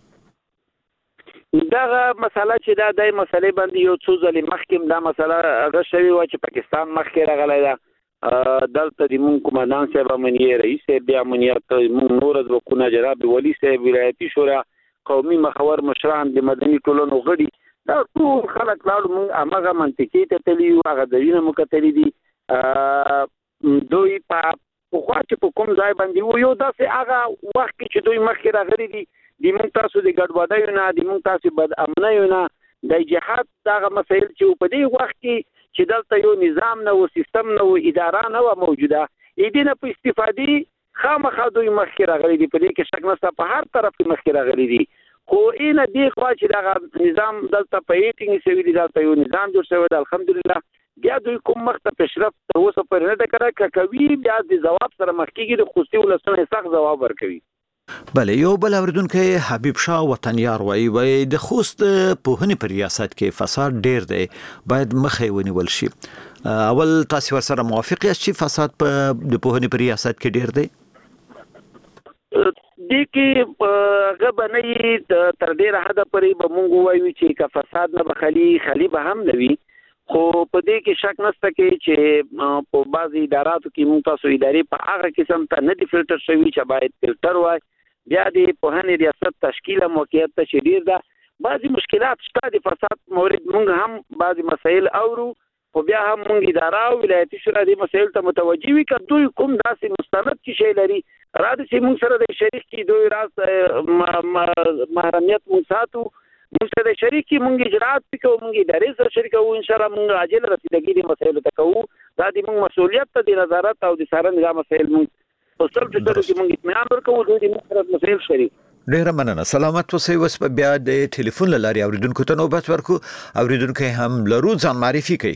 دغه مسله چې دا د مسلې باندې یو څو ځلې مخکې دا مسله هغه شوې وه چې پاکستان مخکې راغلی ده دلته د مون کمانډان صاحب امنیه رئیس صاحب د امنیت مون نور ځواکونه جناب ولی صاحب ولایتي شورا قومي مخور مشران د مدني ټولنو غړي دا ټول خلک لاړو مون هغه منطقي ته تللی هغه ځینې مکتلې دي دوی په خو چې په کوم ځای باندې یو داسې هغه وخت چې دوی مخکې راغلي دي د مون تاسو د ګډوډۍ نه د مون تاسو بد امنۍ نه د جهاد دغه مسایل چې په دې وخت کې چې دلته یو نظام نه او سیستم نه او اداره نه و موجوده اې دې په استفادې خامخا دوی مخکې راغلي دي په دې کې شک نشته په هر طرف کې مخکې راغلي دي خو این دې خوا چې دا نظام دلته په ایټینګ سوي دي دلته یو نظام جوړ شوی دی الحمدلله بیا دوی کوم مخته پیشرفت تر اوسه پورې نه کړی کوي بیا د جواب سره مخکېږي د خوستي ولسمه سخت جواب ورکوي. بله یو بل اوریدونکی حبیب شاه وطنیار وایي وایي د خوست پوهنې په ریاست کې فساد ډیر دی باید مخه ونیول شي اول تاسو ورسره موافق یاست چې فساد په د پوهنې په ریاست کې ډیر دی د کې غبنې تر ډیره حد پرې به مونږ وایو چې که فساد نه بخلی خلی به هم نه وي خو په دې کې شک نشته کې چې په بعضي اداراتو کې مونږ تاسو ادارې په هغه قسم ته نه دي فلټر شوي چې باید فلټر وای بیا د پوهنې ریاست تشکیل موقعیت ته شدیر ده بعضي مشکلات شته د فساد مورد مونږ هم بعضي مسایل اورو خو بیا هم مونږ اداره او ولایتي شورا د مسایل ته متوجي وي که دوی کوم داسې مستند چې شی لري راځي چې مونږ سره د شریک کې دوی راز محرمیت مونږ ساتو مونږ سره د شریک کې مونږ اجرات وکړو مونږ ادارې سره شریک وو ان شاء الله مونږ عاجل رسیدګي د مسایلو ته کوو دا د مونږ مسؤلیت ته د نظارت او د څارنې د مسایل مونږ په سر فکر کې مونږ اطمینان ورکوو دوی د مونږ سره مسایل شریک ډیره مننه. سلامت اوسئ. اوس په بیا د ټلیفون له لارې اوریدونکو ته نوبت ورکو. اوریدونکو هم لرو ځان معرفي کوي.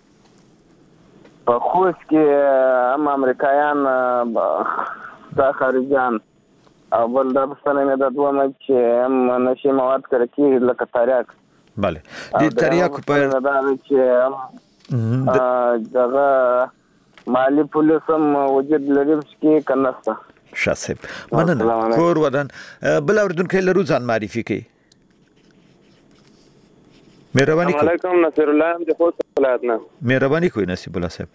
په خوست کې هم امریکایان دا خارجيان او بل د پښتنې نه د دوه مچ هم نشي مواد کړی کیږي لکه تریاک. بله د تریاک په دا چې دغه مالی پولیس هم وجود لري چې کنهسته شاسب. مننه. کور ودان بل اوریدونکو لرو ځان معرفي کوي. مهرباني کوئ. علیکم نصیر الله د خوست ولایت نه. مهرباني کوئ نصیب الله صاحب.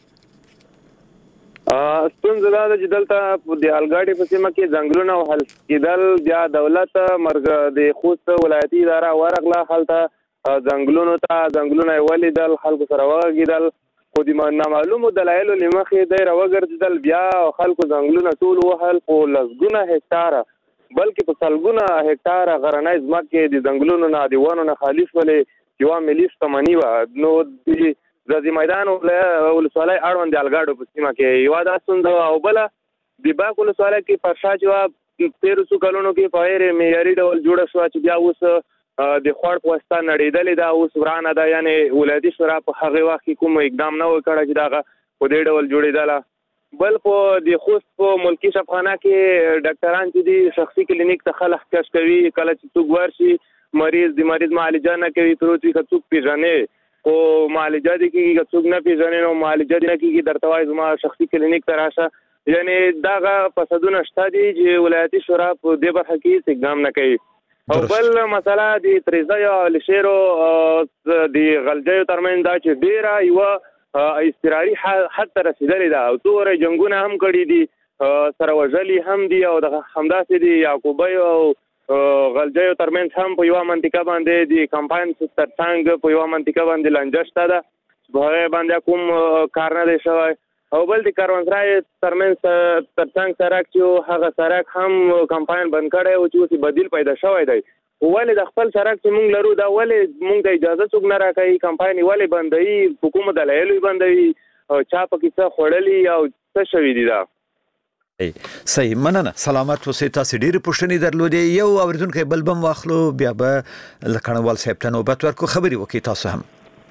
ا ستونزه دا چې دلته د الګاډي په سیمه کې ځنګلونه او حل کېدل بیا دولت مرګ د خوست ولایتي اداره ورغله هلته ځنګلونو ته ځنګلونه ولیدل خلکو سره وغږیدل خو د نامعلومو دلایلو لمخې دی راوګرځېدل بیا خلکو ځنګلونه ټول وهل په لسګونه هکټاره بلکې په سلګونه هکټاره غرنۍ ځمکې د ځنګلونو نه د ونو نه خالي شولې یوه ملي شتمني وه. نو د ځاځي میدان ولسوالۍ اړوند د الګاډو په سیمه کې یوه دا ستونزه او بله د باک ولسوالۍ کې پر شا چې وه تېرو څو کلونو کې په غیر معیاري ډول جوړه شوه چې بیا اوس د خوړ په واسطه نړېدلې ده اوس ورانه ده یعنې ولایتي شورا په هغې وخت کې کوم اقدام نه و کړی چې دغه په دې ډول جوړېدله. بل په د خوست په ملکي شفاخانه کې ډاکټران چې دي شخصي کلینیک ته خلک کش کوي کله چې څوک ورشي مریض د مریض معالجه نه کوي تر اوسه که څوک پېژنې خو معالجه دې کېږي که څوک نه پېژنې نو معالجه دې نه کېږي درته وایي زما شخصي کلینیک ته راشه یعنې دغه فسادونه شته دي چې ولایتي شورا په دې برخه کې هېڅ اقدام نه کوي. او بل مسله د تریزیو او لشیرو د غلجیو ترمنځ دا چې ډیره یوه اضطراري حد ته رسېدلې ده او څو ورځې جنګونه هم کړي دي سره وژلي هم دي او همداسې د یعقوبیو او غلجیو ترمنځ هم په یوه منطقه باندې د کمپاین ترڅنګ په یوه منطقه باندې لانجه شته ده په هغې باندې کوم کار نه دی شوی. او بل د کاروانسرای ترمنځ ترڅنګ سړک چې هغه سړک هم کمپاین بند کړی و چې اوس بدیل پیدا شوی دی. ولې د خپل سړک چې موږ لرو دا ولې موږ ته اجازه څوک نه راکوي کمپاین ولې بندوي په کومو دلایلو یې بندوي چا پکې څه خوړلي او څه شوي دي دا. صحیح. مننه. سلامت اوسئ. تاسو ډېرې پوښتنې درلودې. یو اورېدونکی بل بم واخلو بیا به له کڼوال صاحب ته نوبت ورکړو خبرې وکړي تاسو هم.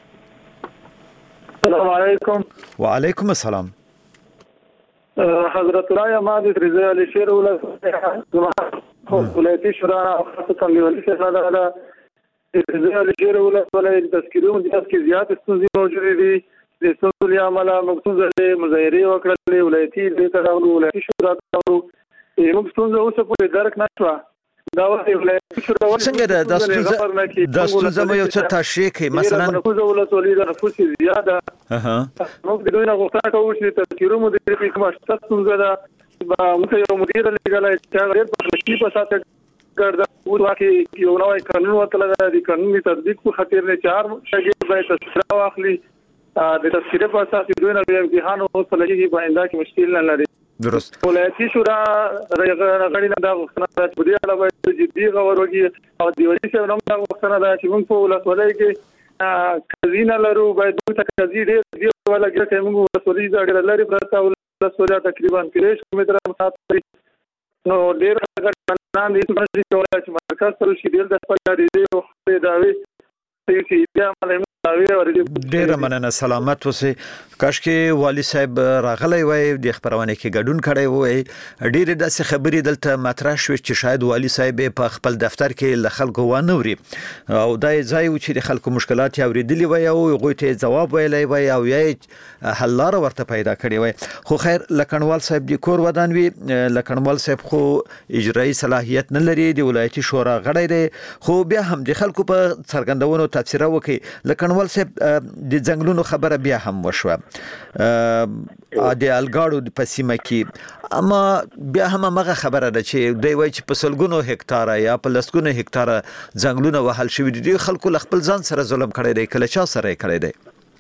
السلام علیکم. وعلیکم السلام. حضرت الله ما د تریزیو علی شیر ولایتي شورا خاصه لیولي څخه دا د تریزیو علی شیر ولایتي تذکیرونو د تاسو کې زیات ستونزې موجودې دي. د ستونزو له امله مقصوده مظاهرې وکړلې ولایتي د تراغلو ولایتي شورا ته موږ ستونزه اوس په درک نه شو دا ولایتي شورا څنګه د ستونزه د ستونزه مې یو څه تشریح کوي مثلا نفوذ ولایتي د نفوذ زیاده اها موږ د دوی نه غوښتنه کوو چې تذکیرونو د دې کومه ستونزه ده موږ یو مدیر لګلای چې غیر په مشکل په ساته ګرځي او واکه یو نوې قانون وتل د قانوني تطبیق په خاطر نه چار شګي باید تذکره واخلي د تذکره په اساس دوی نه امتحان او سلګي باندې کې مشکل نه لري. درست. ولایتي شورا غړي نه دا غوښتنه ده چې د دې لپاره جدي غور وکړي او د ولایتي شورا نه غوښتنه ده چې موږ په ولایت کې کزینه لرو باید د تکزی ډیر ولا ګټه موږ ولایتي ځای لري پرتا ولایتي تقریبا تریس کیلومتره مسافت نو ډیر غړي نه دي چې مرکز سره شي د خپل د دې داوی چې بیا مله ډیره مننه. سلامت اوسئ. کاش کې والی صاحب راغلی وای د خبرونه کې ګډون کړی وای ډیره داسې خبرې دلته مطرح شوې چې شاید والی صاحب په خپل دفتر کې له خلکو ونوري او دای ځای و چې د خلکو مشکلات اوریدلی وای او هغه ته جواب ویلی وای او یې حل لار ورته پیدا کړی وای خو خیر لکڼوال صاحب د کور ودان وی لکڼوال صاحب خو اجرایی صلاحیت نه لري د ولایتي شورا غړی دی خو بیا هم د خلکو په څرګندونو تفسیر وکړي لکڼوال صاحب د ځنګلونو خبره بیا هم وشوه د الګاړو په سیمه کې اما بیا هم هغه خبره ده چې دوی وایي چې په سلګونو هکټاره یا په لسګونو هکټاره ځنګلونه وهل شوي دي خلکو له خپل ځان سره ظلم کړی دی کله چا سره یې کړی دی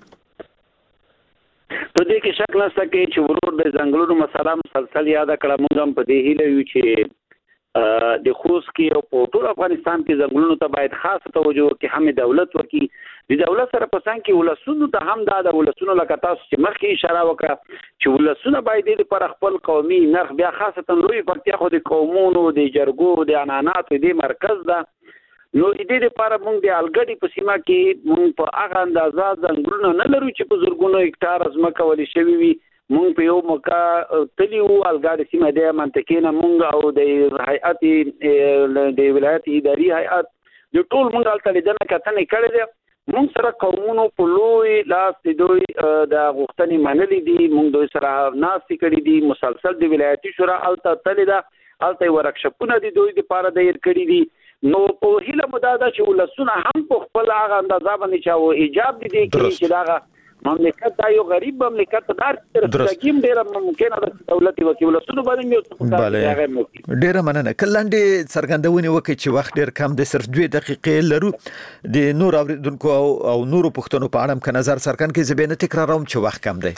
په دې کې شک نشته چې ورور د ځنګلونو مسله مسلسل یاد کړه موږ هم په دې هیله یو چې د خوست کې او په ټول افغانستان کې ځنګلونو ته باید خاصه توجه وکړي، هم دولت وکړي. د دولت سره په څنګ کې ولسونو ته هم دا د ولسونو لکه تاسو چې مخکې اشاره وکړه چې ولسونه باید د پر خپل قومي نرخ بیا خاصه لوی پکتیا خو د قومونو د جرګو د عنعناتو د مرکز ده. نو د دې لپاره موږ د الګډي په سیمه کې موږ په هغه اندازه ځنګلونه نه لرو چې په زرګونو هکتار ځمکه ولې شوي وي. مونږ په یو موقع تلی وو الګاډي سیمه د منطقې نه مونږ او د هیئت د ولایت اداري هیئت د ټول مونږ الته لیدنه کتنه کړې ده. مونږ سره قومونو په لوی لاس د دوی د غوښتنې منلې دي، مونږ دوی سره ناستې کړې دي، مسلسل د ولایتي شورا الته تللی ده، الته ورکشپونه دي دوی لپاره دایر کړي دي. نو په هیله مو دا ده چې ولسونه هم په خپل هغه اندازه باندې چې ایجاب دي کړي چې دغه مملکت دا یو غریب مملکت دار ترڅګیم ډیر ممکنه ده دولت وکیل ولسونو باندې یو څه کوي. ډیر مننه. کلاندې څرګندونې وکړي چې وخت ډیر کم دی، صرف دوه دقیقې لرو. د نور اوریدونکو او نورو پښتنو په اړه ک نظر څرګند کړي، زبینه تکراروم چې وخت کم دی.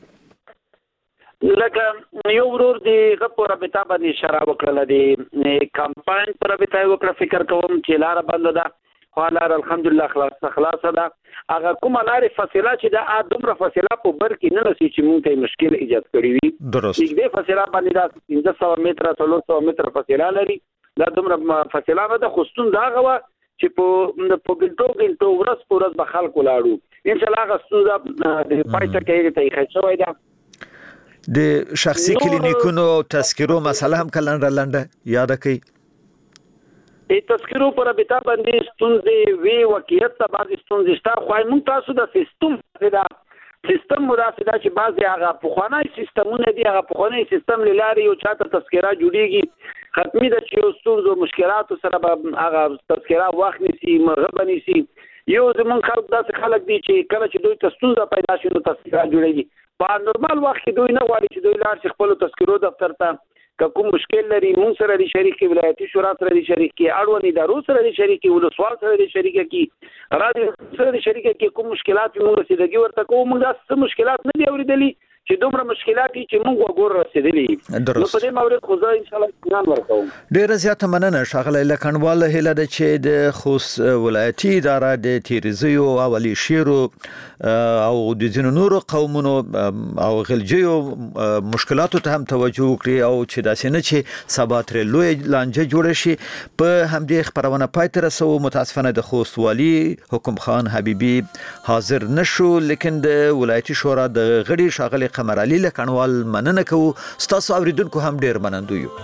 لکه یو ورور دی غو رابطه باندې اشاره وکړه، د کمپاین پر رابطه وکړه، فکر کوم چې لار بند ده، خو لار الحمدلله خلاص خلاص ده. هغه کومه لارې فاصله چې دا دومره فاصله په بر کې نه لسی چې مونږ ته مشکل ایجاد کړی وي. درست. دې فاصله باندې دا پنځه سوه متره څلور سوه متره فاصله لري. دا دومره فاصله نه ده، خو ستون دا غوا چې په په ګنټو ګنټو ورځ په ورځ به خلکو لاړو. ان شاء الله هغه ستون د پایته کې ته یې شوی ده. د شخصي کلینیکونو تذکرو مسله هم کله لنډه یاد کړئ. د تذکرو پر رابطه باندې ستونزې وی واقعیت ته بعضې ستونزې شته، خو موږ تاسو د سیستم دا سیستم مراسته دا چې بعضې هغه پخوانی سیستمونه دي، هغه پخوانی سیستم له لارې یو چاته تذکره جوړیږي، ختمي ده چې یو ستونزو مشکلاتو سره به هغه تذکره وخت نیسي، مرغه نیسي. یو زمونږ خلک داسې خلک دي چې کله چې دوی ته ستونزه پیدا شي نو تذکره جوړیږي. په نورمال وخت کې دوی نه غواړي چې دوی لاړ شي خپلو تذکرو دفتر ته، که کوم مشکل لري مونږ سره دي شریک کی، ولایتي شورا سره دي شریک کی، اړوند ادارو سره دي شریک کی، ولسوال سره دي شریک کی، رادیو سره دي شریک کی. کوم مشکلات موږ رسیدګي ورته کوو، موږ داسې مشکلات نه دي اوریدلي چې دومره مشکلات چې موږ وګور رسیدلي. نو په دې مورد خو زه ان شاء الله اطمینان ورکوم. ډیره زیاته مننه ښاغلی لکنډوال. هیله ده چې د خوست ولایتي اداره د تیریزیو او علي شیرو او د ځینو نورو قومونو او غلجیو مشکلاتو ته هم توجه وکړي او چې داسې نه چې سبا ترې لوی لانجه جوړه شي. په همدې خپرونه پای ته رسوو. متاسفانه د خوست والي حکم خان حبیبي حاضر نشو، لیکن د ولایتي شورا د غړي ښاغلی قمر علي لکنډوال مننه کوو. ستاسو اوریدونکو هم ډیر منندو یو.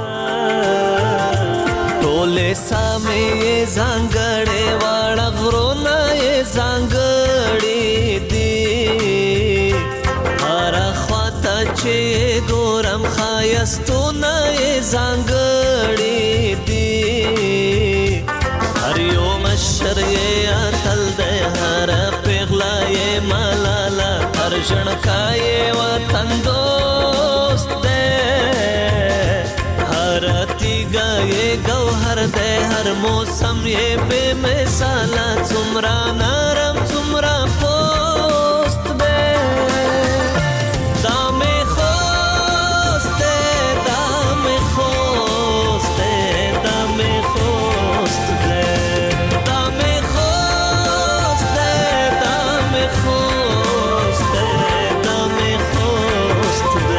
ټولې سامې زنګړې واړه غرونه یې زنګړې دي، هر خواته چې ګورم ښایستونه یې زنګړې دي، هر یو مشر یې اتل دی، هر پیغله یې ملاله، هر ژړکای وطن دوست دی، هر تیګه یې ګوهر دی، هر موسم یې بې مثاله، څومره نرم څومره پوست دی. دا مې خوست دی، دا مې خوست دی، دا مې خوست دی، دا مې خوست دی، دا مې خوست دی، دا مې خوست دی.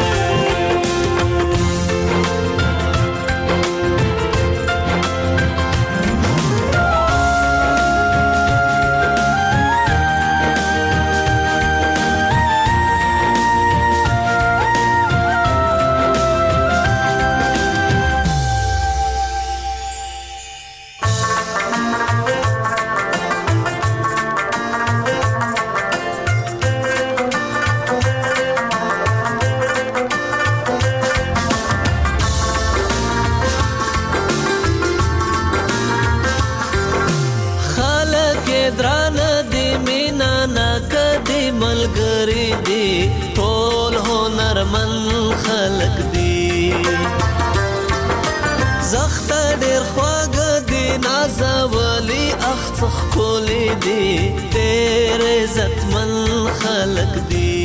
ملګری دی ټول هنرمن خلق دی، زخت ډیر خواږه دی نازولی اخ څخ کولی دی، ډیر عزتمن خلق دی.